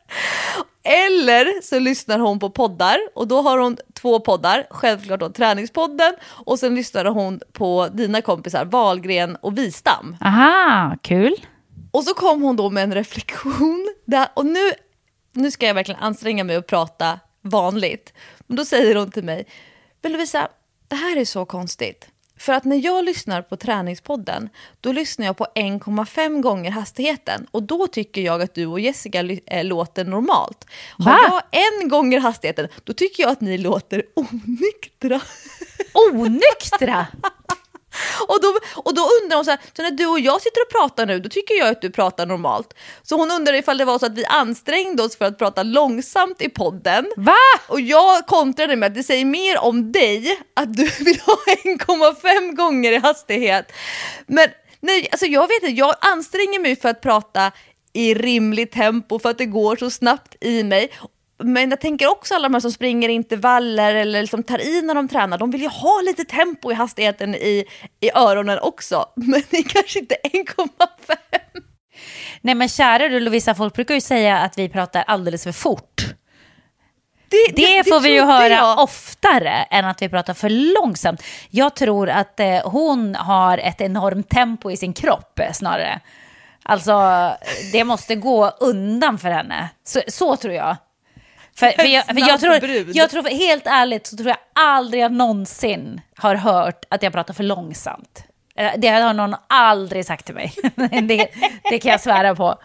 Eller så lyssnar hon på poddar. Och då har hon två poddar. Självklart då träningspodden. Och sen lyssnar hon på dina kompisar Wahlgren och Wistam. Aha, kul. Och så kom hon då med en reflektion. Där, och nu, nu ska jag verkligen anstränga mig att prata vanligt. Men då säger hon till mig, men Lovisa, det här är så konstigt. För att när jag lyssnar på träningspodden, då lyssnar jag på en komma fem gånger hastigheten. Och då tycker jag att du och Jessica äh, låter normalt. Har Va? jag en gånger hastigheten, då tycker jag att ni låter onyktra. Onyktra? Och då, och då undrar hon så här, så när du och jag sitter och pratar nu, då tycker jag att du pratar normalt. Så hon undrar ifall det var så att vi ansträngde oss för att prata långsamt i podden. Va? Och jag kontrade med att det säger mer om dig att du vill ha en komma fem gånger i hastighet. Men nej, alltså jag vet inte, jag anstränger mig för att prata i rimligt tempo för att det går så snabbt i mig. Men jag tänker också alla de här som springer intervaller eller liksom tar i när de tränar, de vill ju ha lite tempo i hastigheten i, i öronen också. Men det är kanske inte en komma fem. Nej men kära du Lovisa, folk brukar ju säga att vi pratar alldeles för fort. Det, det, det, det får vi ju höra jag. oftare än att vi pratar för långsamt. Jag tror att eh, hon har ett enormt tempo i sin kropp eh, snarare. Alltså det måste gå undan för henne. Så, så tror jag. För, för, jag, för jag, tror, jag tror, helt ärligt så tror jag aldrig jag någonsin har hört att jag pratar för långsamt. Det har någon aldrig sagt till mig. det, det kan jag svära på.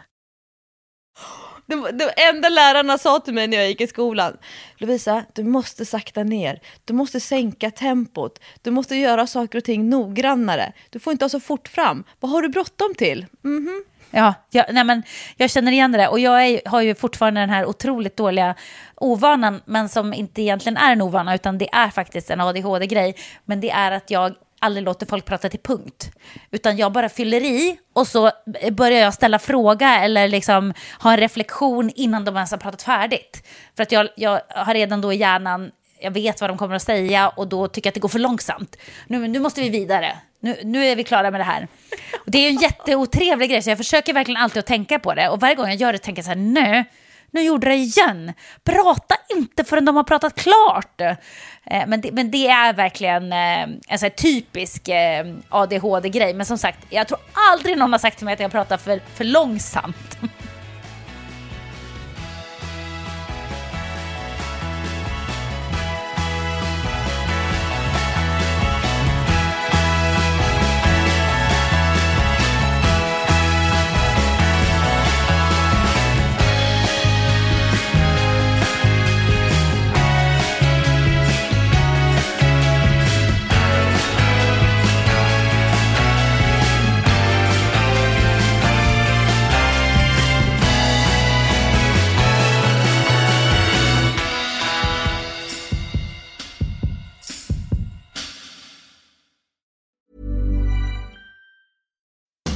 Det, det enda lärarna sa till mig när jag gick i skolan, Lovisa, du måste sakta ner. Du måste sänka tempot. Du måste göra saker och ting noggrannare. Du får inte ha så fort fram. Vad har du bråttom till? Mhm. Ja, jag, nej men, jag känner igen det. Och jag är, har ju fortfarande den här otroligt dåliga ovanan, men som inte egentligen är en ovana, utan det är faktiskt en A D H D-grej. Men det är att jag aldrig låter folk prata till punkt. Utan jag bara fyller i och så börjar jag ställa fråga eller liksom ha en reflektion innan de ens har pratat färdigt. För att jag, jag har redan då i hjärnan, jag vet vad de kommer att säga och då tycker jag att det går för långsamt. Nu, nu måste vi vidare. Nu, nu är vi klara med det här. Och det är ju en jätteotrevlig grej, så jag försöker verkligen alltid att tänka på det. Och varje gång jag gör det tänker jag så här, nu, nu gjorde det igen. Prata inte förrän de har pratat klart. Eh, men, det, men det är verkligen eh, en så här typisk eh, A D H D-grej. Men som sagt, jag tror aldrig någon har sagt till mig att jag pratar för, för långsamt.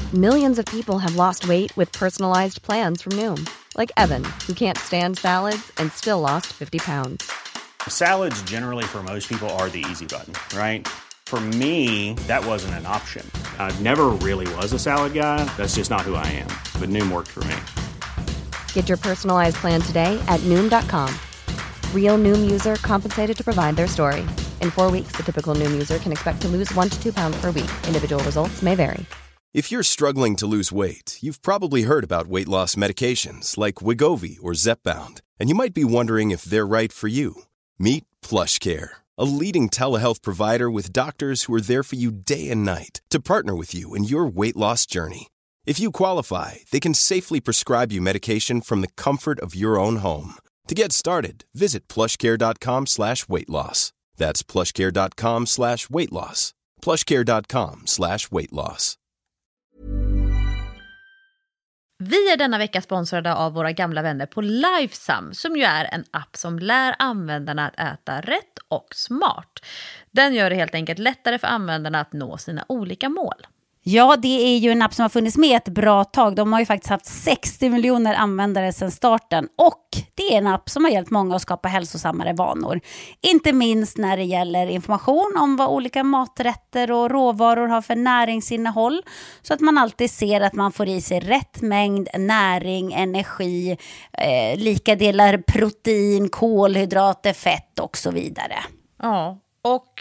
Millions of people have lost weight with personalized plans from Noom. Like Evan, who can't stand salads and still lost fifty pounds. Salads generally for most people are the easy button, right? For me, that wasn't an option. I never really was a salad guy. That's just not who I am. But Noom worked for me. Get your personalized plan today at Noom dot com. Real Noom user compensated to provide their story. In four weeks, the typical Noom user can expect to lose one to two pounds per week. Individual results may vary. If you're struggling to lose weight, you've probably heard about weight loss medications like Wegovy or Zepbound, and you might be wondering if they're right for you. Meet PlushCare, a leading telehealth provider with doctors who are there for you day and night to partner with you in your weight loss journey. If you qualify, they can safely prescribe you medication from the comfort of your own home. To get started, visit plushcare.com slash weight loss. That's plushcare.com slash weight loss. plushcare.com slash weight loss. Vi är denna vecka sponsrade av våra gamla vänner på Lifesum, som ju är en app som lär användarna att äta rätt och smart. Den gör det helt enkelt lättare för användarna att nå sina olika mål. Ja, det är ju en app som har funnits med ett bra tag. De har ju faktiskt haft sextio miljoner användare sedan starten. Och det är en app som har hjälpt många att skapa hälsosammare vanor. Inte minst när det gäller information om vad olika maträtter och råvaror har för näringsinnehåll. Så att man alltid ser att man får i sig rätt mängd näring, energi, eh, lika delar protein, kolhydrater, fett och så vidare. Ja, och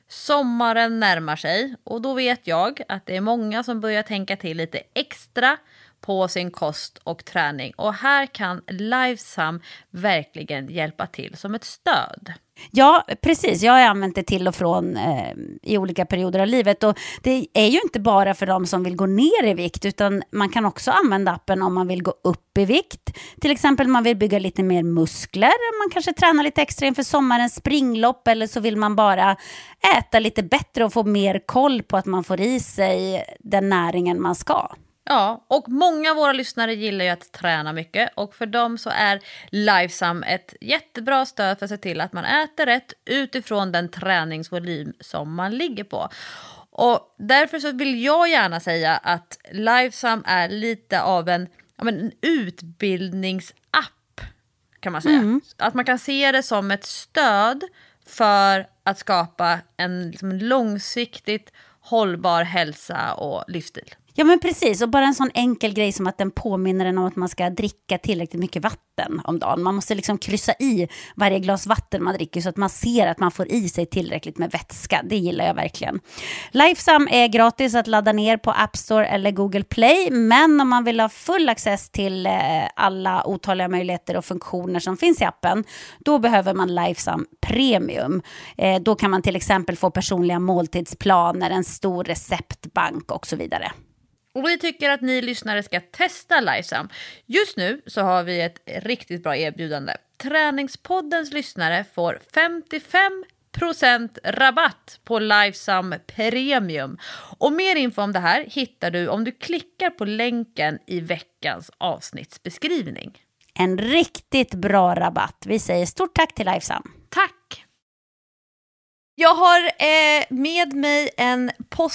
sommaren närmar sig och då vet jag att det är många som börjar tänka till lite extra på sin kost och träning. Och här kan Lifesum verkligen hjälpa till som ett stöd. Ja, precis. Jag har använt det till och från eh, i olika perioder av livet. Och det är ju inte bara för de som vill gå ner i vikt, utan man kan också använda appen om man vill gå upp i vikt. Till exempel man vill bygga lite mer muskler. Man kanske tränar lite extra inför sommarens springlopp, eller så vill man bara äta lite bättre och få mer koll på att man får i sig den näringen man ska. Ja, och många av våra lyssnare gillar ju att träna mycket, och för dem så är Lifesum ett jättebra stöd för att se till att man äter rätt utifrån den träningsvolym som man ligger på. Och därför så vill jag gärna säga att Lifesum är lite av en, ja, men en utbildningsapp kan man säga. Mm. Att man kan se det som ett stöd för att skapa en, liksom, långsiktigt hållbar hälsa och livsstil. Ja, men precis, och bara en sån enkel grej som att den påminner en om att man ska dricka tillräckligt mycket vatten om dagen. Man måste liksom kryssa i varje glas vatten man dricker så att man ser att man får i sig tillräckligt med vätska. Det gillar jag verkligen. Lifesum är gratis att ladda ner på App Store eller Google Play, men om man vill ha full access till alla otaliga möjligheter och funktioner som finns i appen, då behöver man Lifesum Premium. Då kan man till exempel få personliga måltidsplaner, en stor receptbank och så vidare. Och vi tycker att ni lyssnare ska testa Lifesum. Just nu så har vi ett riktigt bra erbjudande. Träningspoddens lyssnare får femtiofem procent rabatt på Lifesum Premium. Och mer info om det här hittar du om du klickar på länken i veckans avsnittsbeskrivning. En riktigt bra rabatt. Vi säger stort tack till Lifesum. Tack! Jag har eh, med mig en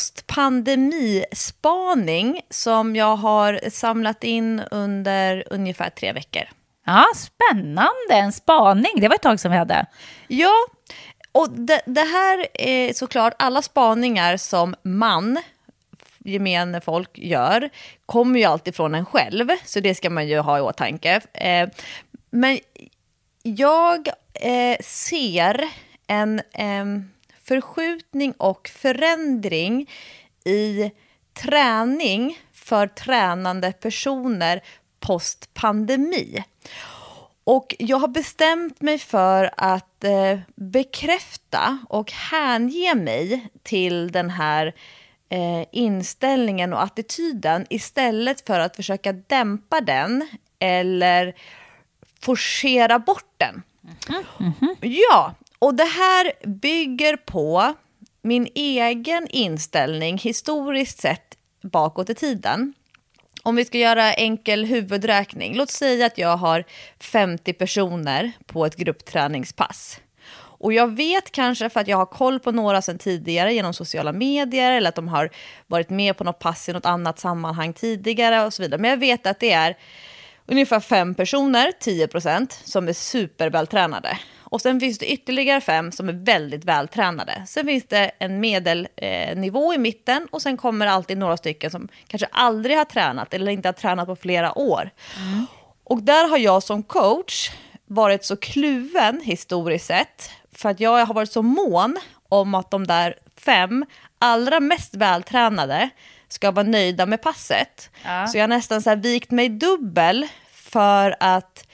postpandemispaning som jag har samlat in under ungefär tre veckor. Ja, spännande. En spaning. Det var ett tag som vi hade. Ja, och det, det här är såklart alla spaningar som man, gemene folk, gör kommer ju alltid från en själv. Så det ska man ju ha i åtanke. Eh, men jag eh, ser en eh, förskjutning och förändring i träning för tränande personer postpandemi. Och jag har bestämt mig för att eh, bekräfta och hänge mig till den här eh, inställningen och attityden istället för att försöka dämpa den eller forcera bort den. Mm-hmm. Mm-hmm. Ja, och det här bygger på min egen inställning historiskt sett bakåt i tiden. Om vi ska göra enkel huvudräkning. Låt säga att jag har femtio personer på ett gruppträningspass. Och jag vet kanske för att jag har koll på några sedan tidigare genom sociala medier eller att de har varit med på något pass i något annat sammanhang tidigare och så vidare. Men jag vet att det är ungefär fem personer, tio procent, som är supervältränade. Och sen finns det ytterligare fem som är väldigt vältränade. Sen finns det en medelnivå eh, i mitten och sen kommer alltid några stycken som kanske aldrig har tränat eller inte har tränat på flera år. Mm. Och där har jag som coach varit så kluven historiskt sett för att jag har varit så mån om att de där fem allra mest vältränade ska vara nöjda med passet. Ja. Så jag har nästan så här vikt mig dubbel för att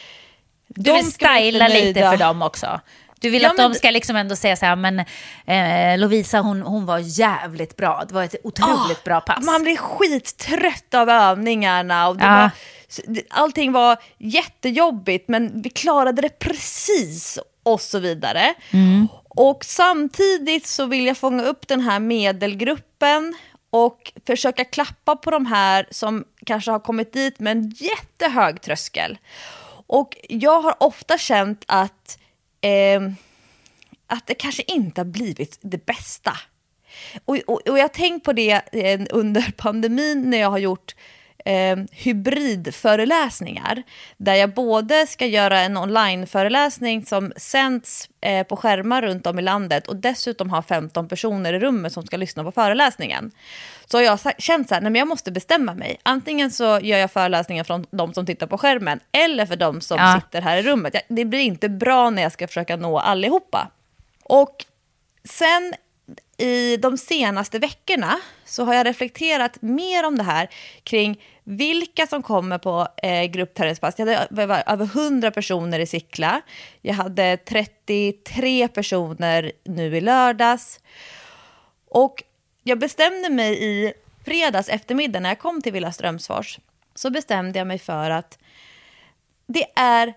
du vill styla lite för dem också. Du vill ja, att men... de ska liksom ändå säga så här, men eh, Lovisa hon, hon var jävligt bra. Det var ett otroligt oh, bra pass. Man blir skittrött av övningarna och det ja. var, allting var jättejobbigt men vi klarade det precis och så vidare. Mm. Och samtidigt så vill jag fånga upp den här medelgruppen och försöka klappa på de här som kanske har kommit dit med en jättehög tröskel. Och jag har ofta känt att, eh, att det kanske inte har blivit det bästa. Och, och, och jag har tänkt på det eh, under pandemin när jag har gjort eh, hybridföreläsningar. Där jag både ska göra en onlineföreläsning som sänds eh, på skärmar runt om i landet. Och dessutom ha femton personer i rummet som ska lyssna på föreläsningen. Så jag har känt så här, nej men jag måste bestämma mig. Antingen så gör jag föreläsningen från de som tittar på skärmen eller för de som ja. sitter här i rummet. Det blir inte bra när jag ska försöka nå allihopa. Och sen i de senaste veckorna så har jag reflekterat mer om det här kring vilka som kommer på eh, gruppträningspass. Jag hade över hundra personer i Sickla. Jag hade trettiotre personer nu i lördags. Och jag bestämde mig i fredags eftermiddag när jag kom till Villa Strömsfors. Så bestämde jag mig för att det är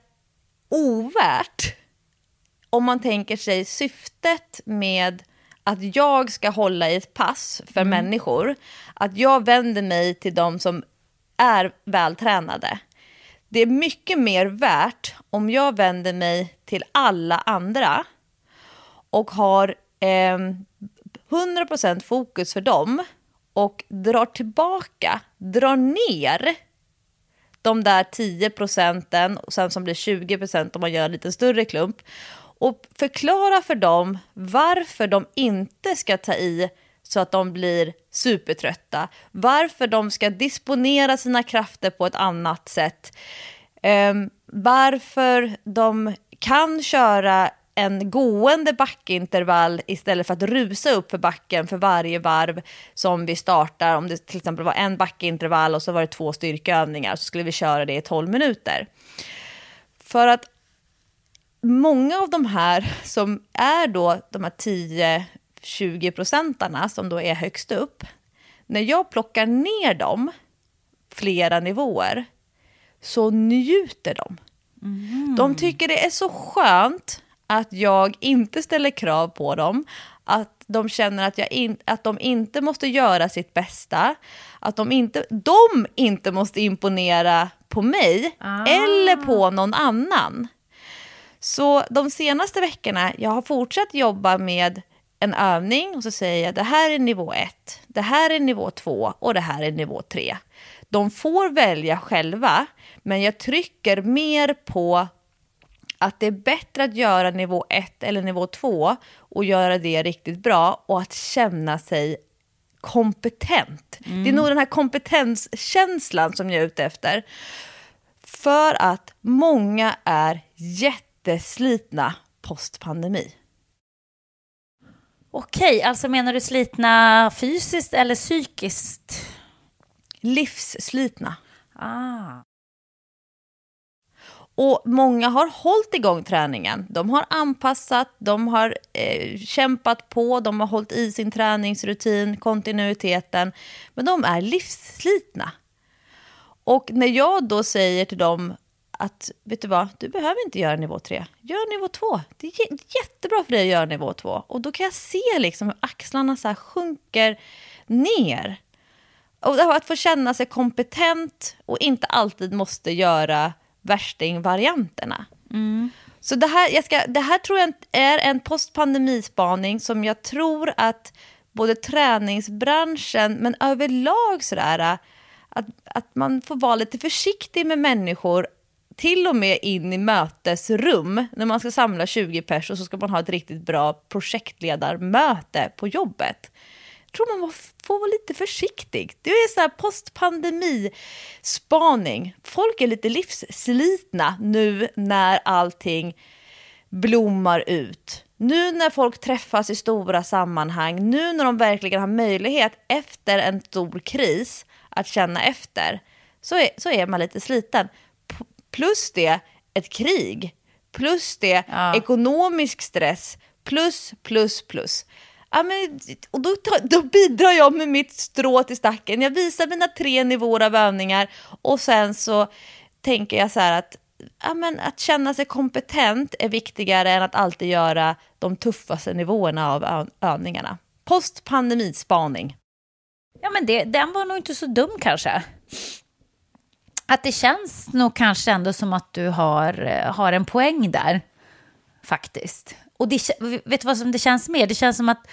ovärt om man tänker sig syftet med att jag ska hålla i ett pass för mm. människor. Att jag vänder mig till de som är vältränade. Det är mycket mer värt om jag vänder mig till alla andra och har eh, hundra procent fokus för dem och drar tillbaka, drar ner de där tio procenten och sen som blir tjugo procent om man gör en lite större klump och förklara för dem varför de inte ska ta i så att de blir supertrötta, varför de ska disponera sina krafter på ett annat sätt, um, varför de kan köra en gående backintervall istället för att rusa upp för backen för varje varv som vi startar. Om det till exempel var en backintervall och så var det två styrkeövningar så skulle vi köra det i tolv minuter. För att många av de här som är då de här tio till tjugo procentarna som då är högst upp, när jag plockar ner dem flera nivåer så njuter de. Mm. De tycker det är så skönt att jag inte ställer krav på dem, att de känner att, jag in, att de inte måste göra sitt bästa, att de inte, de inte måste imponera på mig ah. eller på någon annan. Så de senaste veckorna, jag har fortsatt jobba med en övning och så säger jag det här är nivå ett, det här är nivå två och det här är nivå tre. De får välja själva, men jag trycker mer på att det är bättre att göra nivå ett eller nivå två och göra det riktigt bra och att känna sig kompetent. Mm. Det är nog den här kompetenskänslan som jag är ute efter. För att många är jätteslitna postpandemi. Okej, alltså menar du slitna fysiskt eller psykiskt? Livsslitna. Ah. Och många har hållit igång träningen. De har anpassat, de har eh, kämpat på, de har hållit i sin träningsrutin, kontinuiteten. Men de är livsslitna. Och när jag då säger till dem att, vet du vad, du behöver inte göra nivå tre. Gör nivå två. Det är j- jättebra för dig att göra nivå två. Och då kan jag se liksom hur axlarna så här sjunker ner. Och att få känna sig kompetent och inte alltid måste göra värstingvarianterna. Mm. Så det här, jag ska, det här tror jag är en postpandemispaning som jag tror att både träningsbranschen men överlag sådär, att, att man får vara lite försiktig med människor till och med in i mötesrum när man ska samla tjugo pers och så ska man ha ett riktigt bra projektledarmöte på jobbet. Jag tror man får vara lite försiktig. Det är så här postpandemispaning. Folk är lite livsslitna nu när allting blommar ut. Nu när folk träffas i stora sammanhang, nu när de verkligen har möjlighet efter en stor kris att känna efter, så är, så är man lite sliten. P- plus det, ett krig. Plus det, ja. Ekonomisk stress. Plus, plus, plus. Ja, men, och då, då bidrar jag med mitt strå till stacken. Jag visar mina tre nivåer av övningar och sen så tänker jag så här att, ja, men, att känna sig kompetent är viktigare än att alltid göra de tuffaste nivåerna av övningarna. Postpandemispaning. Ja, men det, den var nog inte så dum kanske. Att det känns nog kanske ändå som att du har, har en poäng där. Faktiskt. Och det, vet du vad som det känns mer? Det känns som att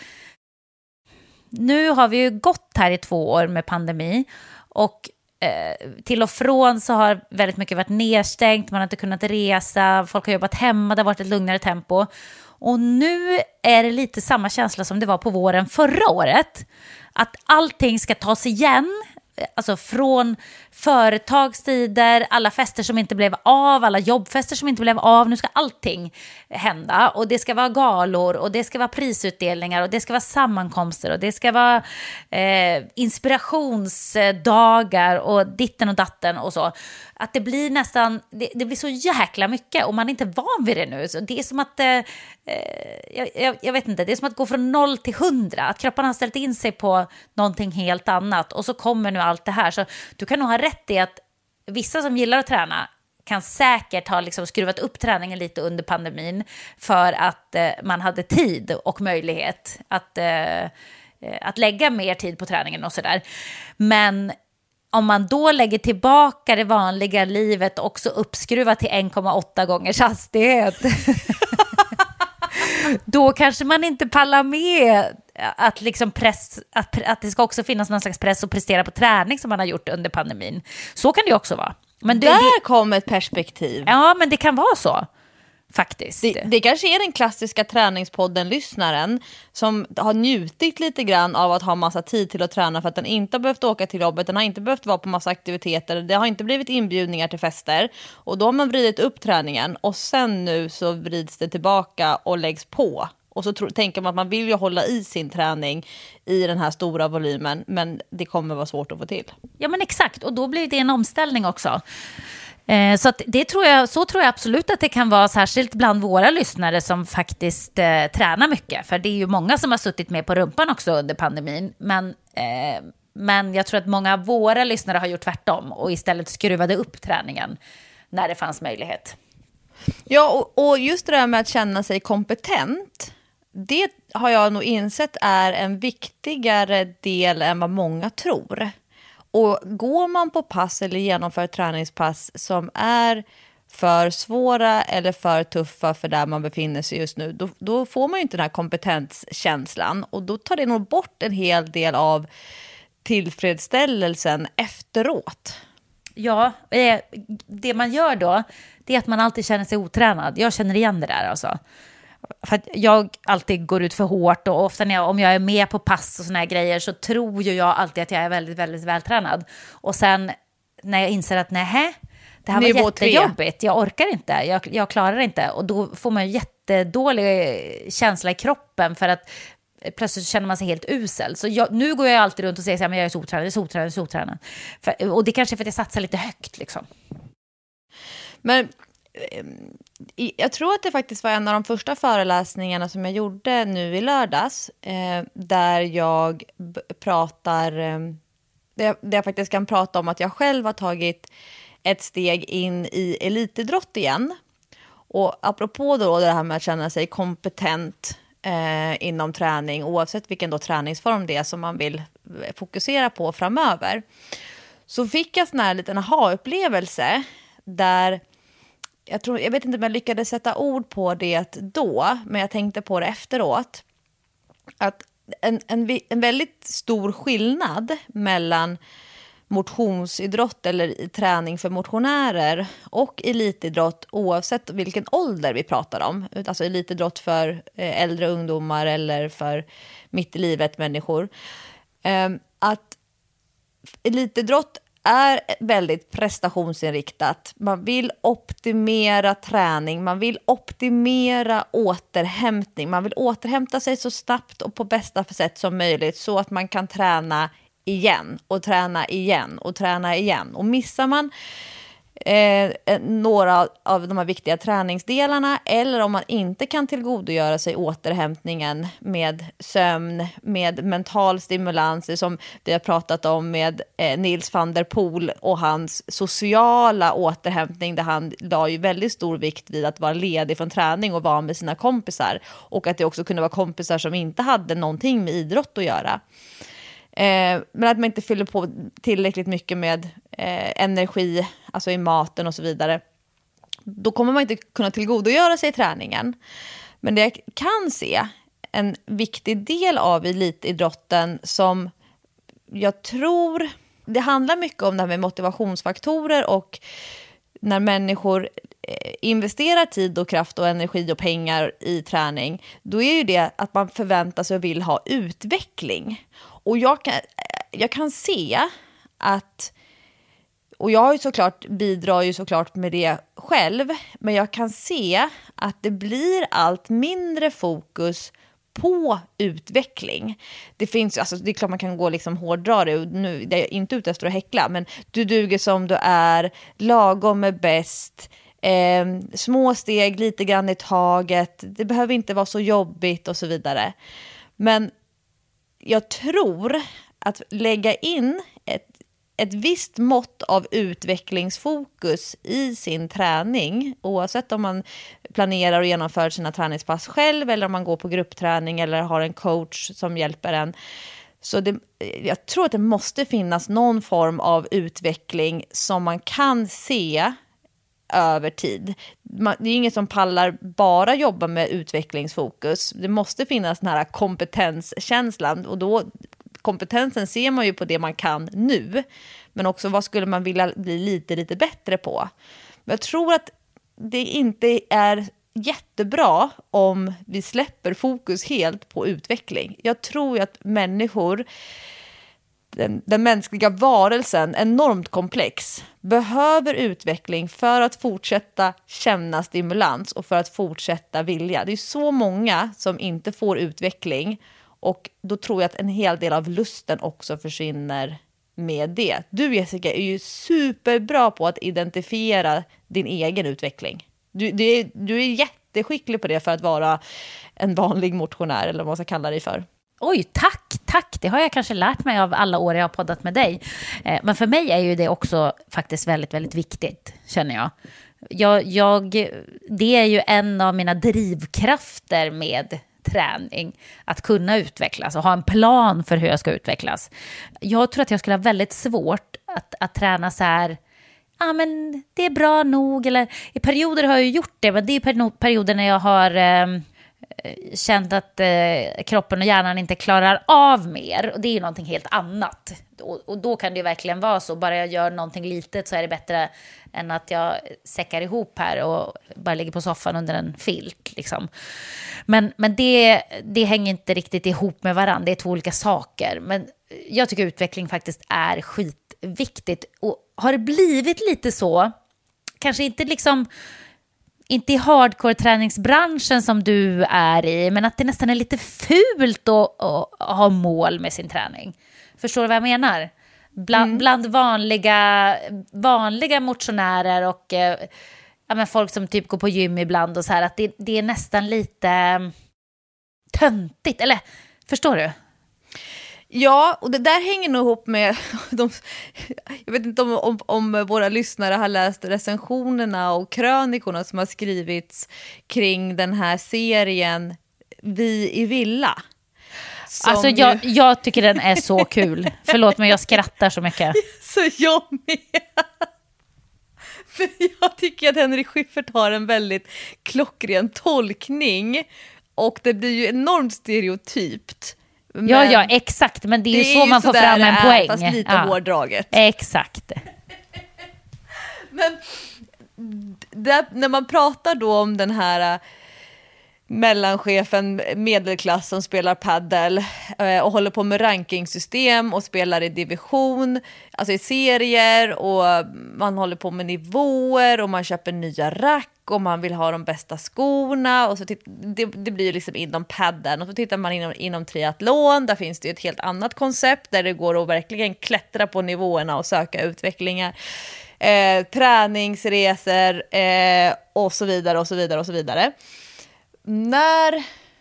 nu har vi ju gått här i två år med pandemi. Och eh, till och från så har väldigt mycket varit nedstängt. Man har inte kunnat resa. Folk har jobbat hemma. Det har varit ett lugnare tempo. Och nu är det lite samma känsla som det var på våren förra året. Att allting ska tas igen. Alltså från företagstider, alla fester som inte blev av, alla jobbfester som inte blev av. Nu ska allting hända och det ska vara galor och det ska vara prisutdelningar och det ska vara sammankomster och det ska vara eh, inspirationsdagar och ditten och datten och så. Att det blir nästan, det, det blir så jäkla mycket och man är inte van vid det nu. Så det är som att, eh, jag, jag vet inte, det är som att gå från noll till hundra. Att kroppen har ställt in sig på någonting helt annat och så kommer nu allt det här. Så du kan nog ha rätt i att vissa som gillar att träna kan säkert ha liksom skruvat upp träningen lite under pandemin för att eh, man hade tid och möjlighet att, eh, att lägga mer tid på träningen och sådär. Men om man då lägger tillbaka det vanliga livet också uppskruvat till en komma åtta gångers hastighet då kanske man inte pallar med att, liksom press, att, att det ska också finnas någon slags press att prestera på träning som man har gjort under pandemin. Så kan det ju också vara. Men det, Där det, kom ett perspektiv. Ja, men det kan vara så. Faktiskt. Det, det kanske är den klassiska träningspodden-lyssnaren som har njutit lite grann av att ha massa tid till att träna för att den inte har behövt åka till jobbet, den har inte behövt vara på massa aktiviteter, det har inte blivit inbjudningar till fester och då har man vridit upp träningen och sen nu så vrids det tillbaka och läggs på. Och så tro, tänker man att man vill ju hålla i sin träning i den här stora volymen, men det kommer vara svårt att få till. Ja, men exakt. Och då blir det en omställning också. Eh, så att det tror jag, så tror jag absolut att det kan vara, särskilt bland våra lyssnare som faktiskt eh, tränar mycket. För det är ju många som har suttit med på rumpan också under pandemin. Men, eh, men jag tror att många av våra lyssnare har gjort tvärtom och istället skruvade upp träningen när det fanns möjlighet. Ja, och, och just det där med att känna sig kompetent, det har jag nog insett är en viktigare del än vad många tror. Och går man på pass eller genomför träningspass som är för svåra eller för tuffa för där man befinner sig just nu, då, då får man ju inte den här kompetenskänslan och då tar det nog bort en hel del av tillfredsställelsen efteråt. Ja, det man gör då, det är att man alltid känner sig otränad. Jag känner igen det där alltså. För att jag alltid går ut för hårt och ofta när jag, om jag är med på pass och såna här grejer så tror ju jag alltid att jag är väldigt, väldigt vältränad. Och sen när jag inser att nej, det här var Nivå jättejobbigt, jag orkar inte, jag, jag klarar inte. Och då får man ju jättedålig känsla i kroppen för att plötsligt känner man sig helt usel. Så jag, nu går jag alltid runt och säger att jag är så otränad, jag är så otränad, jag är så otränad. För, och det är kanske för att jag satsar lite högt liksom. Men jag tror att det faktiskt var en av de första föreläsningarna som jag gjorde nu i lördags eh, där jag b- pratar eh, där, där jag faktiskt kan prata om att jag själv har tagit ett steg in i elitidrott igen. Och apropå då det här med att känna sig kompetent eh, inom träning, oavsett vilken då träningsform det är som man vill fokusera på framöver, så fick jag sån här liten aha-upplevelse där jag, tror, jag vet inte om jag lyckades sätta ord på det då, men jag tänkte på det efteråt. Att en, en, en väldigt stor skillnad mellan motionsidrott eller träning för motionärer och elitidrott, oavsett vilken ålder vi pratar om, alltså elitidrott för äldre ungdomar eller för mitt i livet människor, att elitidrott är väldigt prestationsinriktat. Man vill optimera träning, man vill optimera återhämtning, man vill återhämta sig så snabbt och på bästa sätt som möjligt så att man kan träna igen och träna igen och träna igen. Och missar man eh, några av de här viktiga träningsdelarna, eller om man inte kan tillgodogöra sig återhämtningen med sömn, med mental stimulans, det som vi har pratat om med eh, Nils van der Poel och hans sociala återhämtning, där han la ju väldigt stor vikt vid att vara ledig från träning och vara med sina kompisar, och att det också kunde vara kompisar som inte hade någonting med idrott att göra. Eh, men att man inte fyller på tillräckligt mycket med eh, energi, alltså i maten och så vidare. Då kommer man inte kunna tillgodogöra sig träningen. Men det jag kan se, en viktig del av elitidrotten som jag tror, det handlar mycket om det här med motivationsfaktorer, och när människor investerar tid och kraft och energi och pengar i träning, då är ju det att man förväntar sig och vill ha utveckling. Och jag kan, jag kan se att, och jag har ju såklart, bidrar ju såklart med det själv, men jag kan se att det blir allt mindre fokus på utveckling. Det finns, alltså det är klart man kan gå liksom hårdra det, och nu det är jag inte ute efter att häckla, men du duger som du är, lagom är bäst, eh, små steg, lite grann i taget, det behöver inte vara så jobbigt och så vidare. Men jag tror att lägga in ett, ett visst mått av utvecklingsfokus i sin träning, oavsett om man planerar och genomför sina träningspass själv, eller om man går på gruppträning eller har en coach som hjälper en. Så det, jag tror att det måste finnas någon form av utveckling som man kan se över tid. Man, det är ingen som pallar bara jobba med utvecklingsfokus. Det måste finnas den här kompetenskänslan, och då kompetensen ser man ju på det man kan nu, men också vad skulle man vilja bli lite lite bättre på. Men jag tror att det inte är jättebra om vi släpper fokus helt på utveckling. Jag tror att människor, Den, den mänskliga varelsen, enormt komplex, behöver utveckling för att fortsätta känna stimulans och för att fortsätta vilja. Det är så många som inte får utveckling, och då tror jag att en hel del av lusten också försvinner med det. Du, Jessica, är ju superbra på att identifiera din egen utveckling. Du, du, är, du är jätteskicklig på det för att vara en vanlig motionär, eller vad man ska kalla dig för. Oj, tack, tack. Det har jag kanske lärt mig av alla år jag har poddat med dig. Eh, men för mig är ju det också faktiskt väldigt, väldigt viktigt, känner jag. jag. Jag. Det är ju en av mina drivkrafter med träning, att kunna utvecklas och ha en plan för hur jag ska utvecklas. Jag tror att jag skulle ha väldigt svårt att, att träna så här, ja ah, men det är bra nog, eller i perioder har jag gjort det, men det är perioder när jag har eh, känt att eh, kroppen och hjärnan inte klarar av mer, och det är ju någonting helt annat, och, och då kan det ju verkligen vara så, bara jag gör någonting litet så är det bättre än att jag säckar ihop här och bara ligger på soffan under en filt liksom. Men, men det, det hänger inte riktigt ihop med varandra, det är två olika saker. Men jag tycker utveckling faktiskt är skitviktigt, och har det blivit lite så, kanske inte liksom inte i hardcore-träningsbranschen som du är i, men att det nästan är lite fult att, att ha mål med sin träning. Förstår du vad jag menar? Bland, mm. bland vanliga, vanliga motionärer och eh, ja, men folk som typ går på gym ibland och så här, att det, det är nästan lite töntigt, eller förstår du? Ja, och det där hänger nog ihop med de, jag vet inte om, om, om våra lyssnare har läst recensionerna och krönikorna som har skrivits kring den här serien Vi i Villa. Alltså jag, ju... jag tycker den är så kul. Förlåt, men jag skrattar så mycket. Så jag med. För jag tycker att Henrik Schyffert har en väldigt klockren tolkning och det blir ju enormt stereotypt. Men ja, ja, exakt. Men det är ju det så är ju man så får där fram det en är, poäng. fast lite ja. hårdraget. Exakt. Men det, när man pratar då om den här mellanchefen, medelklass som spelar paddel eh, och håller på med rankingsystem och spelar i division, alltså i serier, och man håller på med nivåer och man köper nya rack och man vill ha de bästa skorna och så titt- det, det blir ju liksom inom paddeln, och så tittar man inom, inom triathlon, där finns det ju ett helt annat koncept där det går att verkligen klättra på nivåerna och söka utvecklingar. Eh, träningsresor eh, och så vidare och så vidare och så vidare. När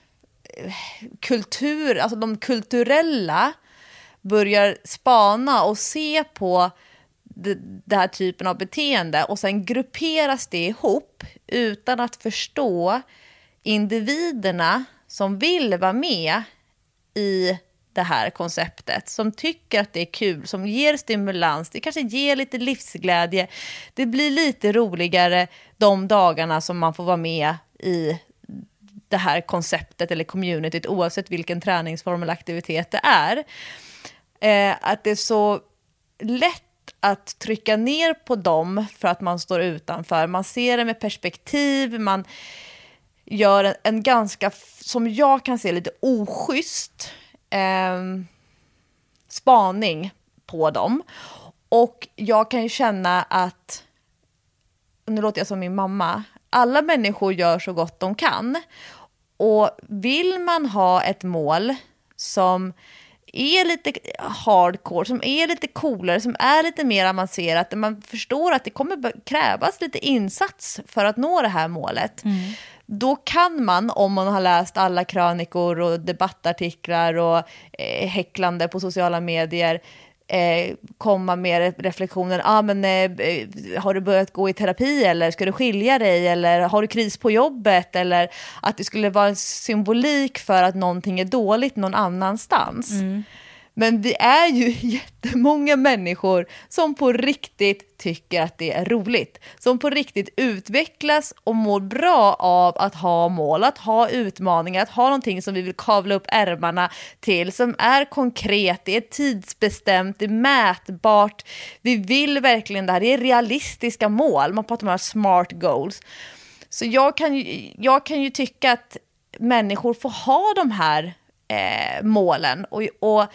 kultur, alltså de kulturella börjar spana och se på det, det här typen av beteende och sen grupperas det ihop utan att förstå individerna som vill vara med i det här konceptet, som tycker att det är kul, som ger stimulans, det kanske ger lite livsglädje, det blir lite roligare de dagarna som man får vara med i det här konceptet eller communityt, oavsett vilken träningsform eller aktivitet det är. Eh, att det är så lätt att trycka ner på dem för att man står utanför. Man ser det med perspektiv, man gör en, en ganska, som jag kan se, lite oschysst eh, spaning på dem. Och jag kan ju känna att, nu låter jag som min mamma, alla människor gör så gott de kan. Och vill man ha ett mål som är lite hardcore, som är lite coolare, som är lite mer avancerat, där man förstår att det kommer krävas lite insats för att nå det här målet. Mm. Då kan man, om man har läst alla krönikor och debattartiklar och eh, häcklande på sociala medier, Eh, komma med reflektioner. Ah, men, eh, har du börjat gå i terapi, eller ska du skilja dig, eller har du kris på jobbet, eller att det skulle vara en symbolik för att någonting är dåligt någon annanstans. Mm. Men vi är ju jättemånga människor som på riktigt tycker att det är roligt. Som på riktigt utvecklas och mår bra av att ha mål, att ha utmaningar, att ha någonting som vi vill kavla upp ärmarna till, som är konkret, det är tidsbestämt, det är mätbart. Vi vill verkligen det här, det är realistiska mål. Man pratar om smart goals. Så jag kan ju, jag kan ju tycka att människor får ha de här eh, målen och, och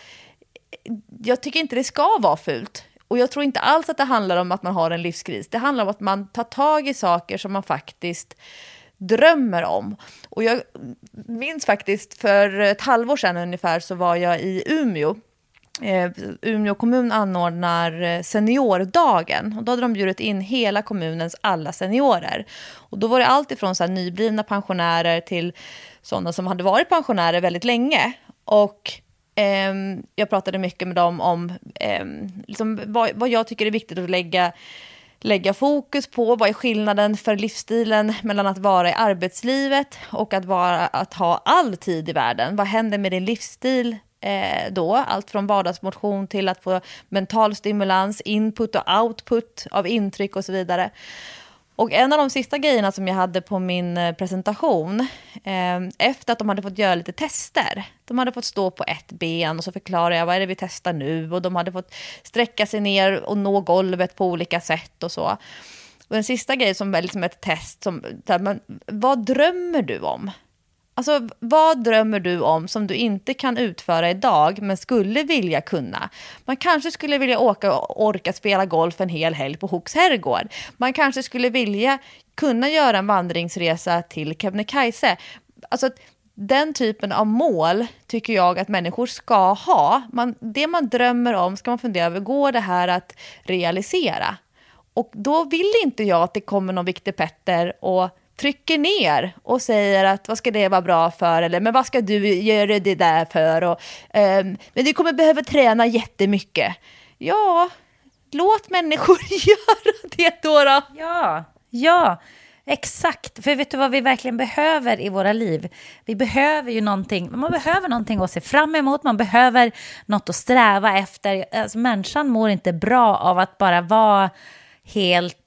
jag tycker inte det ska vara fult. Och jag tror inte alls att det handlar om att man har en livskris. Det handlar om att man tar tag i saker som man faktiskt drömmer om. Och jag minns faktiskt för ett halvår sedan ungefär så var jag i Umeå. Eh, Umeå kommun anordnar seniordagen. Och då hade de bjudit in hela kommunens alla seniorer. Och då var det allt ifrån så här nyblivna pensionärer till sådana som hade varit pensionärer väldigt länge. Och jag pratade mycket med dem om eh, liksom vad, vad jag tycker är viktigt att lägga, lägga fokus på. Vad är skillnaden för livsstilen mellan att vara i arbetslivet och att, vara, att ha all tid i världen? Vad händer med din livsstil eh, då? Allt från vardagsmotion till att få mental stimulans, input och output av intryck och så vidare. Och en av de sista grejerna som jag hade på min presentation, eh, efter att de hade fått göra lite tester. De hade fått stå på ett ben och så förklarade jag vad är det vi testar nu. Och de hade fått sträcka sig ner och nå golvet på olika sätt och så. Och den sista grejen som är liksom ett test, som, men, vad drömmer du om? Alltså, vad drömmer du om som du inte kan utföra idag men skulle vilja kunna? Man kanske skulle vilja åka och orka spela golf en hel helg på Hooks herrgård. Man kanske skulle vilja kunna göra en vandringsresa till Kebnekaise. Alltså, den typen av mål tycker jag att människor ska ha. Man, det man drömmer om ska man fundera över, går det här att realisera? Och då vill inte jag att det kommer någon viktig Petter och trycker ner och säger att vad ska det vara bra för, eller men vad ska du göra det där för, och, um, men du kommer behöva träna jättemycket. Ja, låt människor göra det då, då. Ja, ja, exakt. För vet du vad vi verkligen behöver i våra liv? Vi behöver ju någonting, man behöver någonting att se fram emot, man behöver något att sträva efter. Alltså, människan mår inte bra av att bara vara helt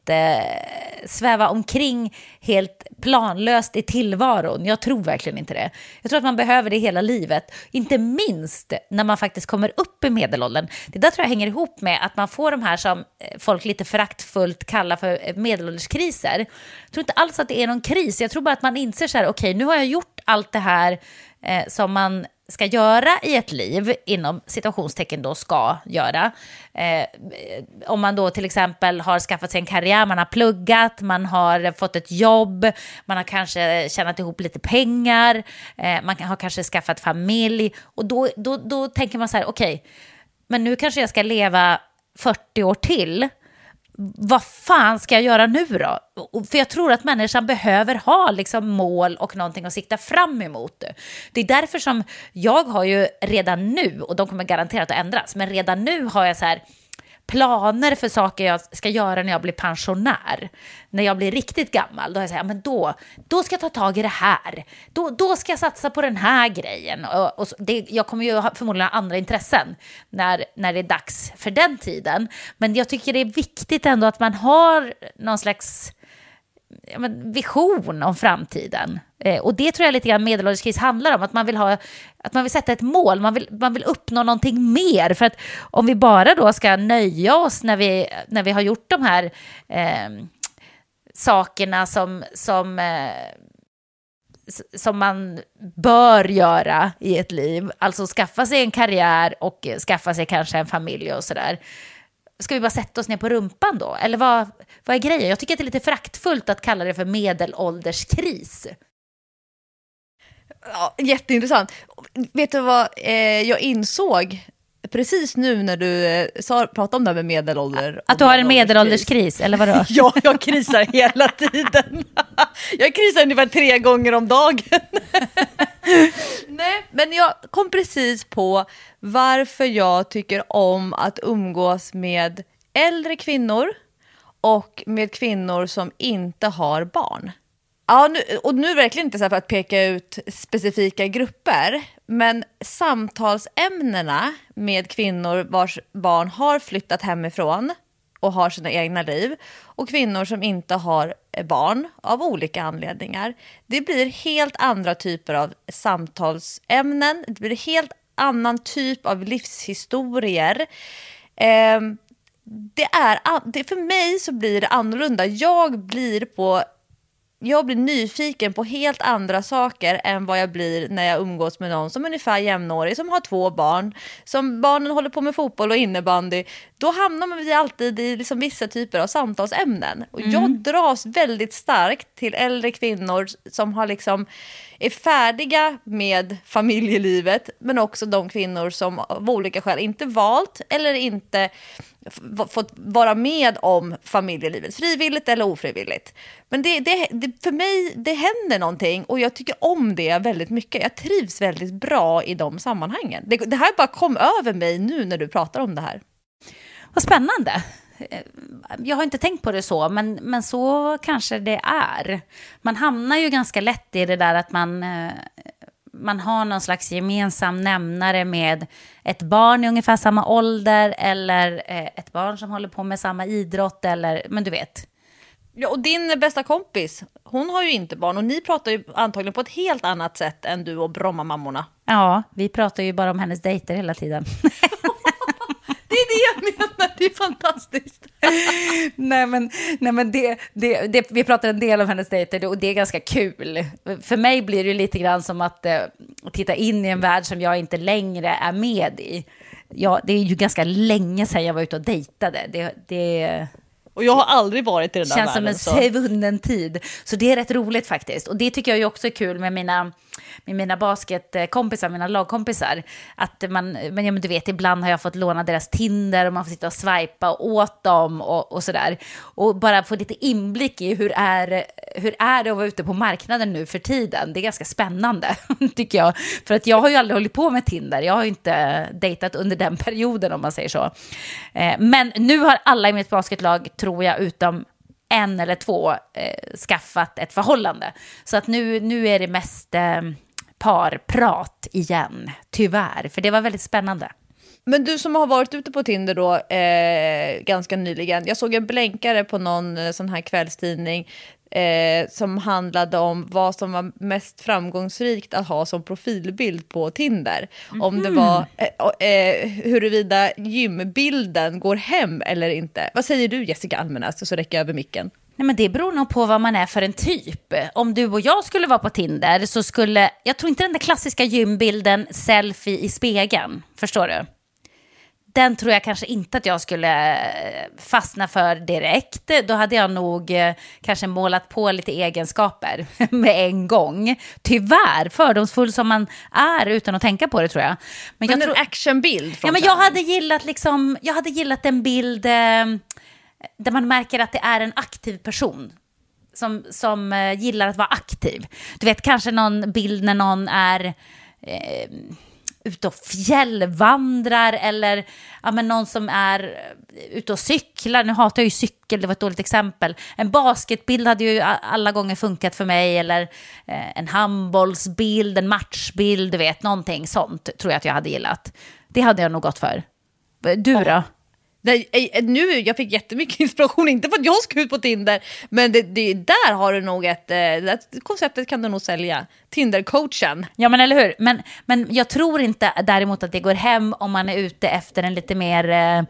eh, sväva omkring helt planlöst i tillvaron. Jag tror verkligen inte det. Jag tror att man behöver det hela livet. Inte minst när man faktiskt kommer upp i medelåldern. Det där tror jag hänger ihop med att man får de här som folk lite föraktfullt kallar för medelålderskriser. Jag tror inte alls att det är någon kris. Jag tror bara att man inser så här, okej, okay, nu har jag gjort allt det här eh, som man ska göra i ett liv, inom situationstecken då ska göra. Eh, om man då till exempel har skaffat sig en karriär, man har pluggat, man har fått ett jobb, man har kanske tjänat ihop lite pengar, eh, man har kanske skaffat familj, och då, då, då tänker man så här, okej, okay, men nu kanske jag ska leva fyrtio år till. Vad fan ska jag göra nu då? För jag tror att människan behöver ha liksom mål och någonting att sikta fram emot. Det är därför som jag har ju redan nu, och de kommer garanterat att ändras, men redan nu har jag så här planer för saker jag ska göra när jag blir pensionär. När jag blir riktigt gammal, då har jag sagt, men då, då ska jag ta tag i det här. Då, då ska jag satsa på den här grejen. Och, och det, jag kommer ju ha, förmodligen ha andra intressen när, när det är dags för den tiden. Men jag tycker det är viktigt ändå att man har någon slags ja, men vision om framtiden. Eh, och det tror jag lite grann medelålderskris handlar om. Att man vill ha, att man vill sätta ett mål. Man vill, man vill uppnå någonting mer. För att om vi bara då ska nöja oss när vi, när vi har gjort de här eh, sakerna som, som, eh, som man bör göra i ett liv. Alltså skaffa sig en karriär och skaffa sig kanske en familj och sådär. Ska vi bara sätta oss ner på rumpan då? Eller vad, vad är grejen? Jag tycker att det är lite föraktfullt att kalla det för medelålderskris. Ja, jätteintressant. Vet du vad eh, jag insåg precis nu när du eh, sa, pratade om det här med medelålder? Att du har en medelålderskris, eller vadå? Ja, jag krisar hela tiden. Jag krisar ungefär tre gånger om dagen. Nej, men jag kom precis på varför jag tycker om att umgås med äldre kvinnor och med kvinnor som inte har barn. Ja, nu, och nu är det verkligen inte så här för att peka ut specifika grupper, men samtalsämnena med kvinnor vars barn har flyttat hemifrån och har sina egna liv, och kvinnor som inte har barn av olika anledningar. Det blir helt andra typer av samtalsämnen, det blir helt annan typ av livshistorier. Eh, det är, det, för mig så blir det annorlunda. Jag blir på Jag blir nyfiken på helt andra saker än vad jag blir när jag umgås med någon som är ungefär jämnårig, som har två barn, som barnen håller på med fotboll och innebandy. Då hamnar man ju alltid i liksom vissa typer av samtalsämnen. Och mm. jag dras väldigt starkt till äldre kvinnor som har liksom är färdiga med familjelivet, men också de kvinnor som av olika skäl inte valt eller inte fått vara med om familjelivet, frivilligt eller ofrivilligt. Men det, det, det, för mig, det händer någonting och jag tycker om det väldigt mycket. Jag trivs väldigt bra i de sammanhangen. Det, det här bara kom över mig nu när du pratar om det här. Vad spännande. Jag har inte tänkt på det så, men, men så kanske det är. Man hamnar ju ganska lätt i det där att man... man har någon slags gemensam nämnare med ett barn i ungefär samma ålder eller ett barn som håller på med samma idrott eller, men du vet. Ja, och din bästa kompis, hon har ju inte barn och ni pratar ju antagligen på ett helt annat sätt än du och Bromma-mammorna. Ja, vi pratar ju bara om hennes dejter hela tiden. Det är det jag menar, det är fantastiskt. nej men, nej, men det, det, det, vi pratar en del om hennes dejter och det är ganska kul. För mig blir det lite grann som att uh, titta in i en värld som jag inte längre är med i. Ja, det är ju ganska länge sedan jag var ute och dejtade. Det, det Och jag har aldrig varit i den där känns världen. Känns som en svunnen tid. Så det är rätt roligt faktiskt. Och det tycker jag ju också är kul med mina, med mina basketkompisar, mina lagkompisar. Att man, men, ja, men du vet, ibland har jag fått låna deras Tinder och man får sitta och swipa åt dem och, och sådär. Och bara få lite inblick i hur är, hur är det att vara ute på marknaden nu för tiden. Det är ganska spännande, tycker jag. För att jag har ju aldrig hållit på med Tinder. Jag har ju inte dejtat under den perioden, om man säger så. Men nu har alla i mitt basketlag, tror jag, utom en eller två eh, skaffat ett förhållande. Så att nu, nu är det mest eh, parprat igen, tyvärr. För det var väldigt spännande. Men du som har varit ute på Tinder då eh, ganska nyligen. Jag såg en blänkare på någon eh, sån här kvällstidning eh, som handlade om vad som var mest framgångsrikt att ha som profilbild på Tinder. Mm. Om det var eh, eh, huruvida gymbilden går hem eller inte. Vad säger du, Jessica Almenäs? Så räcker jag över micken. Nej, men det beror nog på vad man är för en typ. Om du och jag skulle vara på Tinder så skulle, jag tror inte den där klassiska gymbilden selfie i spegeln, förstår du? Den tror jag kanske inte att jag skulle fastna för direkt. Då hade jag nog eh, kanske målat på lite egenskaper med en gång. Tyvärr, fördomsfull som man är utan att tänka på det, tror jag. Men, men jag en tror, actionbild från ja, men jag hade gillat liksom, jag hade gillat en bild eh, där man märker att det är en aktiv person. Som, som eh, gillar att vara aktiv. Du vet, kanske någon bild när någon är... Eh, ute och fjällvandrar eller ja, men någon som är ute och cyklar. Nu hatar jag ju cykel, det var ett dåligt exempel. En basketbild hade ju alla gånger funkat för mig, eller eh, en handbollsbild, en matchbild, du vet, någonting sånt tror jag att jag hade gillat. Det hade jag nog gått för. Du då? Oh. Det, nu, jag fick jättemycket inspiration, inte för att jag ska ut på Tinder, men det, det, där har du nog ett, det konceptet kan du nog sälja, Tinder-coachen. Ja, men eller hur, men, men jag tror inte däremot att det går hem om man är ute efter en lite mer eh,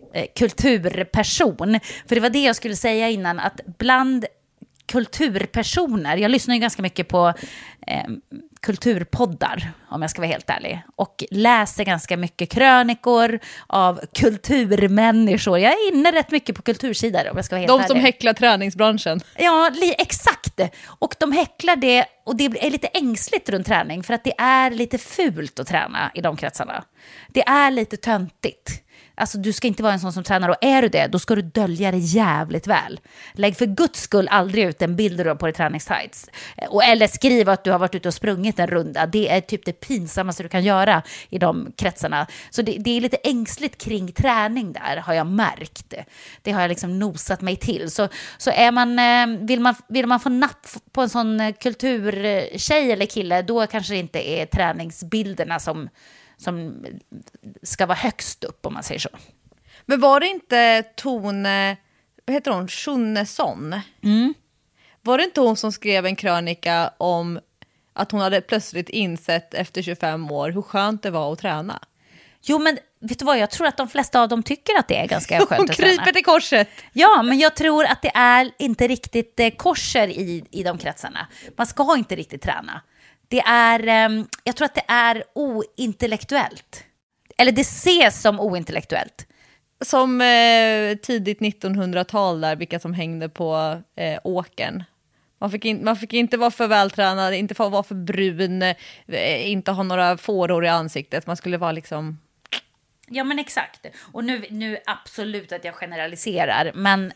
kulturperson, för det var det jag skulle säga innan, att bland kulturpersoner, jag lyssnar ju ganska mycket på eh, kulturpoddar, om jag ska vara helt ärlig, och läser ganska mycket krönikor av kulturmänniskor. Jag är inne rätt mycket på kultursidor, om jag ska vara helt De ärlig. som häcklar träningsbranschen. Ja, li- exakt. Och de häcklar det, och det är lite ängsligt runt träning, för att det är lite fult att träna i de kretsarna. Det är lite töntigt. Alltså, du ska inte vara en sån som tränar, och är du det, då ska du dölja det jävligt väl. Lägg för guds skull aldrig ut en bild du på dig träningstights. Och, eller skriv att du har varit ute och sprungit en runda. Det är typ det pinsammaste du kan göra i de kretsarna. Så det, det är lite ängsligt kring träning där, har jag märkt. Det har jag liksom nosat mig till. Så, så är man, vill, man, vill man få napp på en sån kulturtjej eller kille, då kanske det inte är träningsbilderna som... som ska vara högst upp, om man säger så. Men var det inte Tone, vad heter hon, Schunnesson? Mm. Var det inte hon som skrev en krönika om att hon hade plötsligt insett efter tjugofem år hur skönt det var att träna? Jo, men vet du vad, jag tror att de flesta av dem tycker att det är ganska skönt hon att träna. Hon kryper till korset. Ja, men jag tror att det är inte riktigt eh, korser i, i de kretsarna. Man ska inte riktigt träna. Det är, eh, jag tror att det är ointellektuellt. Eller det ses som ointellektuellt. Som eh, tidigt nittonhundratal där, vilka som hängde på eh, åkern. Man fick, in, man fick inte vara för vältränad, inte få vara för brun, eh, inte ha några fåror i ansiktet. Man skulle vara liksom... Ja, men exakt. Och nu, nu absolut att jag generaliserar, men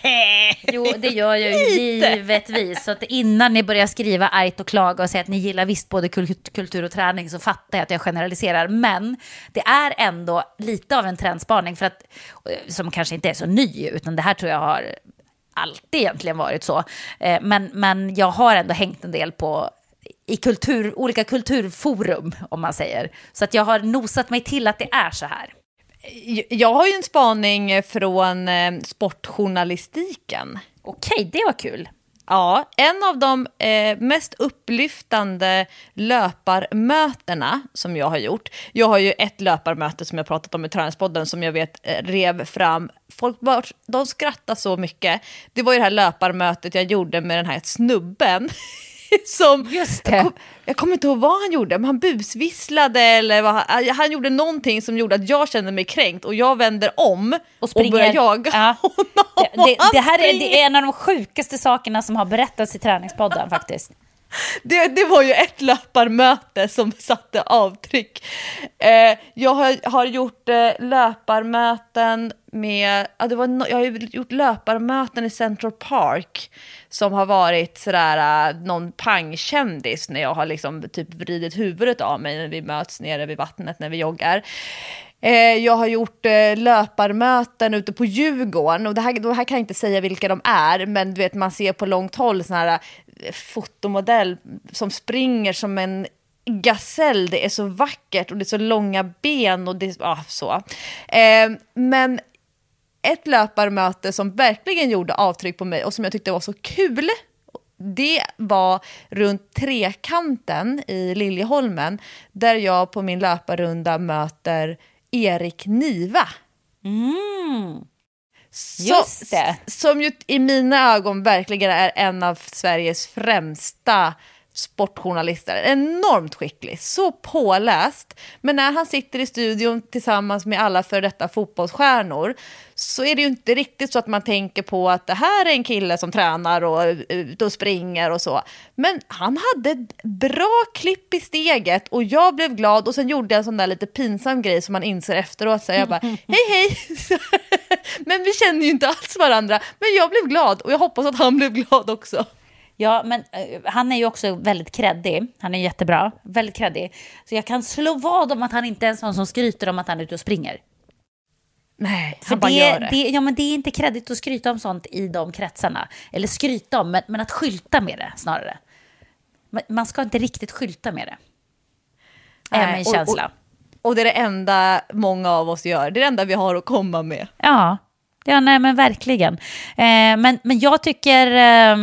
jo, det gör jag ju givetvis. Så att innan ni börjar skriva argt och klaga och säga att ni gillar visst både kultur och träning, så fattar jag att jag generaliserar. Men det är ändå lite av en trendspaning, för att, som kanske inte är så ny, utan det här tror jag har alltid egentligen varit så. Men, men jag har ändå hängt en del på i kultur, olika kulturforum, om man säger. Så att jag har nosat mig till att det är så här. Jag har ju en spaning från eh, sportjournalistiken. Okej, det var kul. Ja, en av de eh, mest upplyftande löparmötena som jag har gjort. Jag har ju ett löparmöte som jag pratat om i Tränspodden som jag vet eh, rev fram. Folk bara, de skrattar så mycket. Det var ju det här löparmötet jag gjorde med den här snubben. Som, Just det. Jag, kom, jag kommer inte ihåg vad han gjorde, men han busvisslade eller vad, han, han gjorde någonting som gjorde att jag kände mig kränkt, och jag vänder om och, och börjar jaga. Ja. det, det, det här är, det är en av de sjukaste sakerna som har berättats i Träningspodden faktiskt. Det, det var ju ett löparmöte som satte avtryck. Eh, jag har, har gjort eh, löparmöten med, ja, det var no, jag har gjort löparmöten i Central Park som har varit sådär uh, någon pangkändis när jag har liksom typ vridit huvudet av mig när vi möts nere vid vattnet när vi joggar. Eh, jag har gjort eh, löparmöten ute på Djurgården, och det här, det här kan jag inte säga vilka de är, men du vet, man ser på långt håll sån här uh, fotomodell som springer som en gasell, det är så vackert och det är så långa ben och det ja, så. Eh, men ett löparmöte som verkligen gjorde avtryck på mig och som jag tyckte var så kul, det var runt Trekanten i Liljeholmen där jag på min löparrunda möter Erik Niva. Mm. Just det. Som ju i mina ögon verkligen är en av Sveriges främsta sportjournalister. Enormt skicklig, så påläst. Men när han sitter i studion tillsammans med alla för detta fotbollsstjärnor så är det ju inte riktigt så att man tänker på att det här är en kille som tränar och ut och springer och så. Men han hade ett bra klipp i steget och jag blev glad och sen gjorde jag en sån där lite pinsam grej som man inser efteråt. Så jag bara, hej hej! Men vi känner ju inte alls varandra. Men jag blev glad och jag hoppas att han blev glad också. Ja, men uh, han är ju också väldigt kreddig. Han är jättebra, väldigt kreddig. Så jag kan slå vad om att han inte är en sån som skryter om att han är ute och springer. Nej, för han bara det, gör det. det. Ja, men det är inte kreddigt att skryta om sånt i de kretsarna. Eller skryta om, men, men att skylta med det snarare. Man ska inte riktigt skylta med det. Är min känsla. Och, och, och det är det enda många av oss gör. Det är det enda vi har att komma med. Ja, ja nej, men verkligen. Eh, men, men jag tycker... Eh,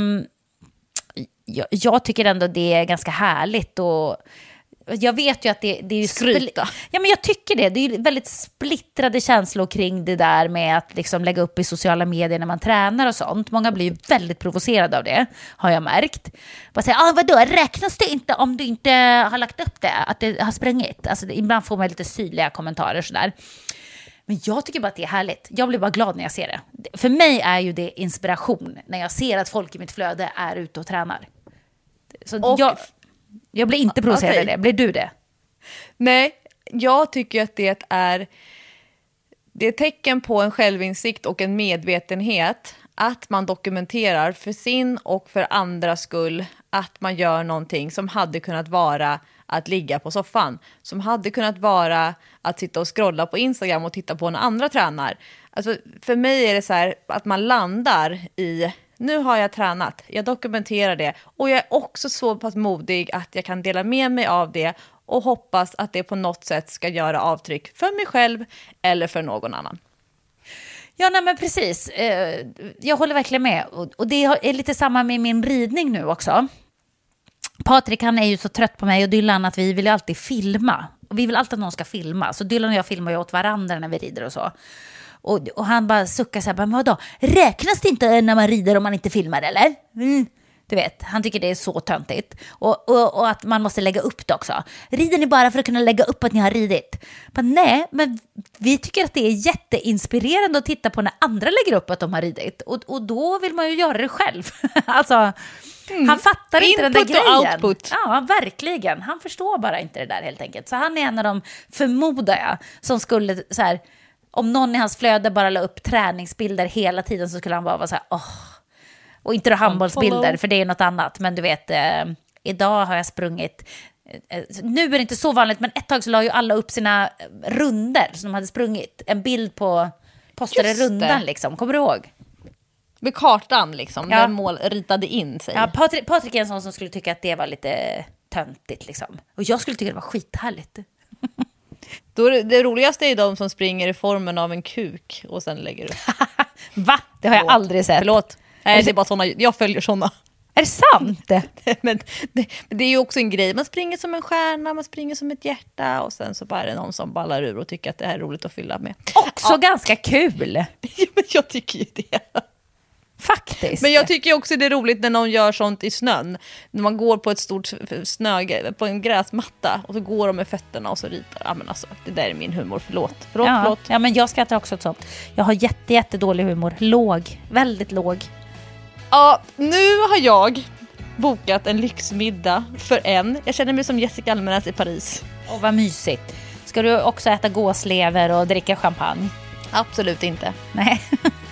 Jag, jag tycker ändå det är ganska härligt och jag vet ju att det, det är ju skryta. Spl- ja, men jag tycker det. Det är ju väldigt splittrade känslor kring det där med att liksom lägga upp i sociala medier när man tränar och sånt. Många blir ju väldigt provocerade av det, har jag märkt. Bara säga, ah, vadå, räknas det inte om du inte har lagt upp det, att det har sprungit? Alltså, det, ibland får man lite syrliga kommentarer sådär. Men jag tycker bara att det är härligt. Jag blir bara glad när jag ser det. För mig är ju det inspiration när jag ser att folk i mitt flöde är ute och tränar. Så och, jag, jag blir inte provocerad okay. av det. Blir du det? Nej, jag tycker att det är det är tecken på en självinsikt och en medvetenhet att man dokumenterar för sin och för andras skull att man gör någonting som hade kunnat vara att ligga på soffan, som hade kunnat vara att sitta och scrolla på Instagram och titta på när andra tränar. Alltså, för mig är det så här att man landar i, nu har jag tränat, jag dokumenterar det och jag är också så pass modig att jag kan dela med mig av det och hoppas att det på något sätt ska göra avtryck för mig själv eller för någon annan. Ja, nej, men precis. Jag håller verkligen med. Och det är lite samma med min ridning nu också. Patrik, han är ju så trött på mig och Dylan att vi vill ju alltid filma. Och vi vill alltid att någon ska filma. Så Dylan och jag filmar ju åt varandra när vi rider och så. Och, och han bara suckar så här, men vadå? Räknas det inte när man rider om man inte filmar, eller? Mm. Du vet, han tycker det är så töntigt. Och, och, och att man måste lägga upp det också. Rider ni bara för att kunna lägga upp att ni har ridit? Men nej, men vi tycker att det är jätteinspirerande att titta på när andra lägger upp att de har ridit. Och, och då vill man ju göra det själv. Alltså, mm. han fattar inte Input den där grejen. Och output. Ja, verkligen. Han förstår bara inte det där helt enkelt. Så han är en av dem, förmodar jag, som skulle så här, om någon i hans flöde bara la upp träningsbilder hela tiden så skulle han bara vara så här, åh. Och inte då handbollsbilder, för det är något annat. Men du vet, eh, idag har jag sprungit... Eh, nu är det inte så vanligt, men ett tag så la ju alla upp sina runder som de hade sprungit. En bild på postade rundan, liksom. Kommer du ihåg? Med kartan, liksom. Ja. Där mål ritade in sig. Ja, Patrik, Patrik är en sån som skulle tycka att det var lite töntigt, liksom. Och jag skulle tycka det var skithärligt. Då det, det roligaste är de som springer i formen av en kuk och sen lägger upp. Va? Det har jag Förlåt. aldrig sett. Förlåt. Nej, det är bara såna, jag följer såna. Är det sant? men, det, men det är ju också en grej. Man springer som en stjärna, man springer som ett hjärta och sen så bara är det någon som ballar ur och tycker att det här är roligt att fylla med. Också ja. Ganska kul. Ja, men jag tycker ju det. Faktiskt. Men jag tycker också det är roligt när någon gör sånt i snön. När man går på ett stort snö, på en gräsmatta och så går de med fötterna och så ritar. Ja, men alltså, det där är min humor. Förlåt. Förlåt, ja, förlåt. Ja, men jag skrattar också åt sånt. Jag har jätte, jätte dålig humor. Låg. Väldigt låg. Ja, nu har jag bokat en lyxmiddag för en. Jag känner mig som Jessica Almenäs i Paris. Åh, vad mysigt. Ska du också äta gåslever och dricka champagne? Absolut inte. Nej.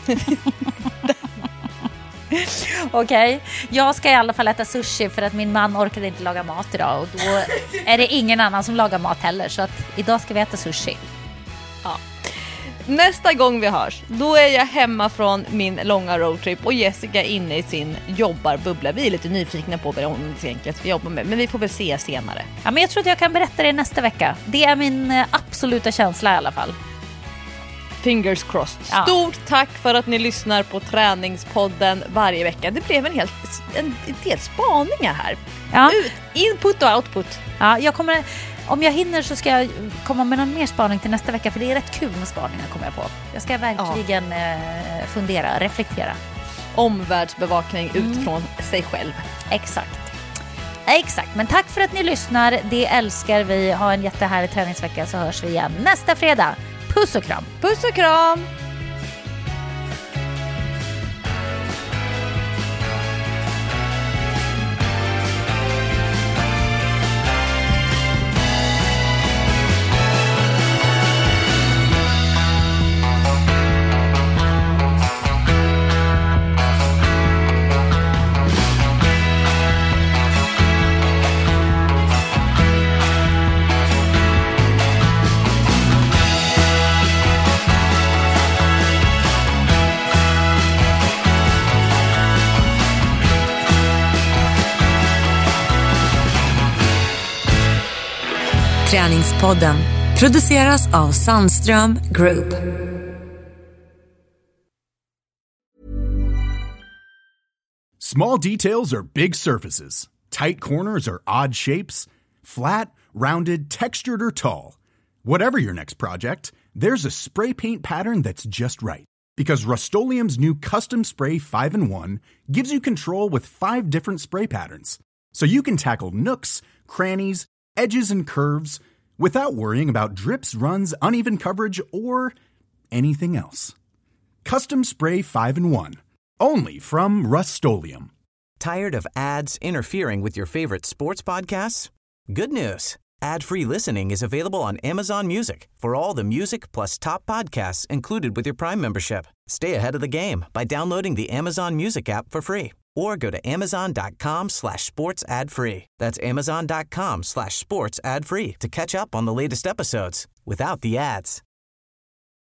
Okej, okay. Jag ska i alla fall äta sushi för att min man orkade inte laga mat idag. Och då är det ingen annan som lagar mat heller. Så att idag ska vi äta sushi. Ja. Nästa gång vi hörs, då är jag hemma från min långa roadtrip och Jessica inne i sin jobbarbubbla. Vi är lite nyfikna på vad hon egentligen ska jobba med, men vi får väl se senare. Ja, men jag tror att jag kan berätta det nästa vecka. Det är min eh, absoluta känsla i alla fall. Fingers crossed. Ja. Stort tack för att ni lyssnar på Träningspodden varje vecka. Det blev en, helt, en del spaningar här. Ja. Ut, input och output. Ja, jag kommer, om jag hinner så ska jag komma med någon mer spaning till nästa vecka, för det är rätt kul med spaningar, kommer jag på. Jag ska verkligen ja. eh, fundera, reflektera. Omvärldsbevakning mm. utifrån sig själv. Exakt. Exakt, men tack för att ni lyssnar. Det älskar vi. Ha en jättehärlig träningsvecka, så hörs vi igen nästa fredag. Puss och kram. Puss och kram. Träningspodden produceras av Sandström Group. Small details are big surfaces. Tight corners are odd shapes. Flat, rounded, textured, or tall. Whatever your next project, there's a spray paint pattern that's just right. Because Rust-Oleum's new Custom Spray five in one gives you control with five different spray patterns. So you can tackle nooks, crannies, edges, and curves without worrying about drips, runs, uneven coverage, or anything else. Custom Spray five in one. Only from Rust-Oleum. Tired of ads interfering with your favorite sports podcasts? Good news. Ad-free listening is available on Amazon Music for all the music plus top podcasts included with your Prime membership. Stay ahead of the game by downloading the Amazon Music app for free or go to amazon.com slash sports ad free. That's amazon.com slash sports ad free to catch up on the latest episodes without the ads.